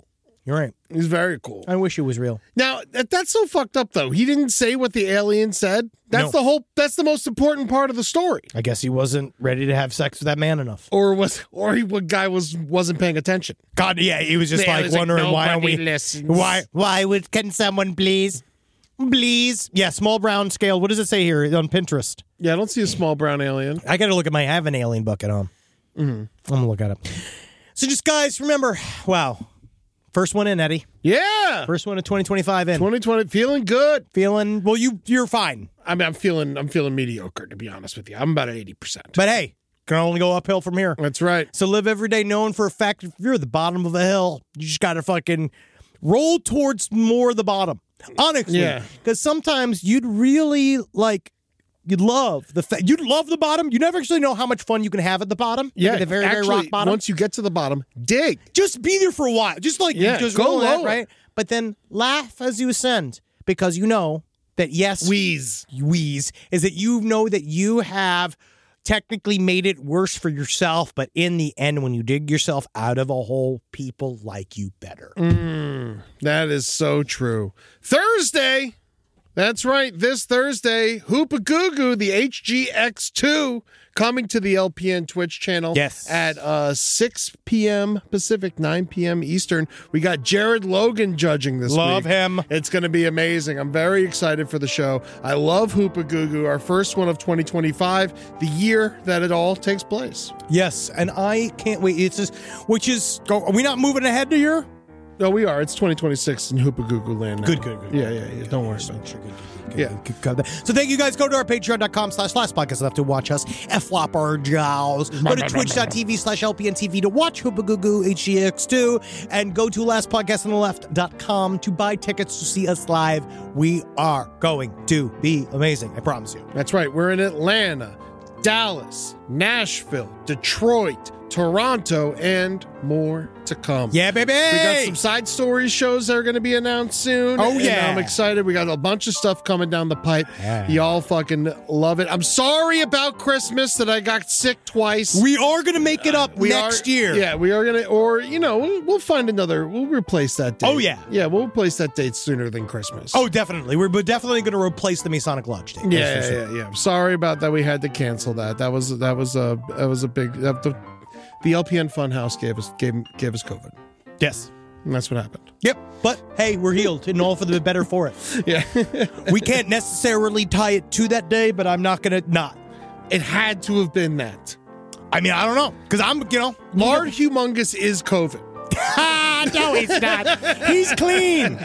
You're right. He's very cool. I wish it was real. Now, that, that's so fucked up, though. He didn't say what the alien said. That's No. the whole, that's the most important part of the story. I guess he wasn't ready to have sex with that man enough. Or was, or he, what guy was, wasn't paying attention. God, yeah, he was just Yeah, like it was like, wondering why don't we, nobody listens. why, why would, can someone please, please? Yeah, small brown scale. What does it say here on Pinterest? Yeah, I don't see a small brown alien. I got to look at my, I have an alien bucket on. Mm-hmm. I'm going to look at it. So just guys, remember, wow. First one in, Eddie. Yeah. First one of twenty twenty-five in. twenty twenty, feeling good. Feeling, well, you, you're fine. I mean, I'm feeling, I'm feeling mediocre, to be honest with you. I'm about at eighty percent. But hey, can only go uphill from here. That's right. So live every day knowing for a fact if you're at the bottom of a hill, you just got to fucking roll towards more the bottom. Honestly. Yeah. Because sometimes you'd really like, you'd love the fa- you'd love the bottom. You never actually know how much fun you can have at the bottom. Yeah. Like at the very, actually, very rock bottom. once you get to the bottom, dig. Just be there for a while. Just like, Yeah, just go roll that, lower. right? But then laugh as you ascend because you know that yes, Wheeze. wheeze is that you know that you have technically made it worse for yourself, but in the end, when you dig yourself out of a hole, people like you better. Mm, that is so true. Thursday. That's right. This Thursday, Hoopagoo, the H G X two, coming to the L P N Twitch channel. Yes. At uh, six p.m. Pacific, nine p.m. Eastern. We got Jared Logan judging this Love week. him. It's going to be amazing. I'm very excited for the show. I love Hoopagoo, our first one of twenty twenty-five, the year that it all takes place. Yes, and I can't wait. It's just, which is, go, are we not moving ahead to year? No, we are. It's twenty twenty-six in Hoopagoo land now. Good, good, good. Yeah, yeah, yeah. Don't worry about it. Sure, good, good, good, Yeah. good, good, good. So thank you guys. Go to our patreon.com slash last podcast left to watch us F-flop our jaws. Go to twitch.tv slash LPNTV to watch Hoopagoo H G X two and go to last podcast on the left dot com to buy tickets to see us live. We are going to be amazing. I promise you. That's right. We're in Atlanta, Dallas, Nashville, Detroit, Toronto, and more to come. Yeah, baby. We got some side story shows that are going to be announced soon. Oh, and yeah. I'm excited. We got a bunch of stuff coming down the pipe. Yeah. Y'all fucking love it. I'm sorry about Christmas that I got sick twice. We are going to make it up We next are- year. Yeah, we are going to, or, you know, we'll, we'll find another, we'll replace that date. Oh, yeah. Yeah, we'll replace that date sooner than Christmas. Oh, definitely. We're definitely going to replace the Masonic Lodge date. yeah, That's for yeah, sure. yeah, yeah. I'm sorry about that. We had to cancel that. That was, that was a, that was a big, that, the, the L P N Funhouse gave us, gave, gave us COVID. Yes. And that's what happened. Yep. But hey, we're healed and all for the better for it. Yeah. We can't necessarily tie it to that day, but I'm not going to not. It had to have been that. I mean, I don't know. Because I'm, you know. Lord Humongous is COVID. Ah, no, he's not. He's clean.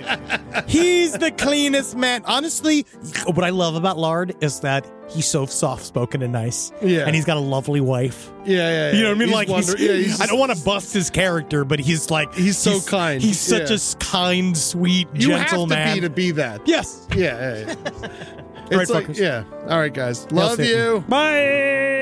He's the cleanest man. Honestly, what I love about Lard is that he's so soft-spoken and nice. Yeah. And he's got a lovely wife. Yeah, yeah, yeah. You know what I mean? He's like, wonder- he's, yeah, he's I don't want to bust his character, but he's like... He's so kind. He's such Yeah. a kind, sweet, You gentle have to man. be to be that. Yes. Yeah, yeah, yeah. Right, It's like, fuckers. yeah. All right, guys. Love Satan. you. Bye.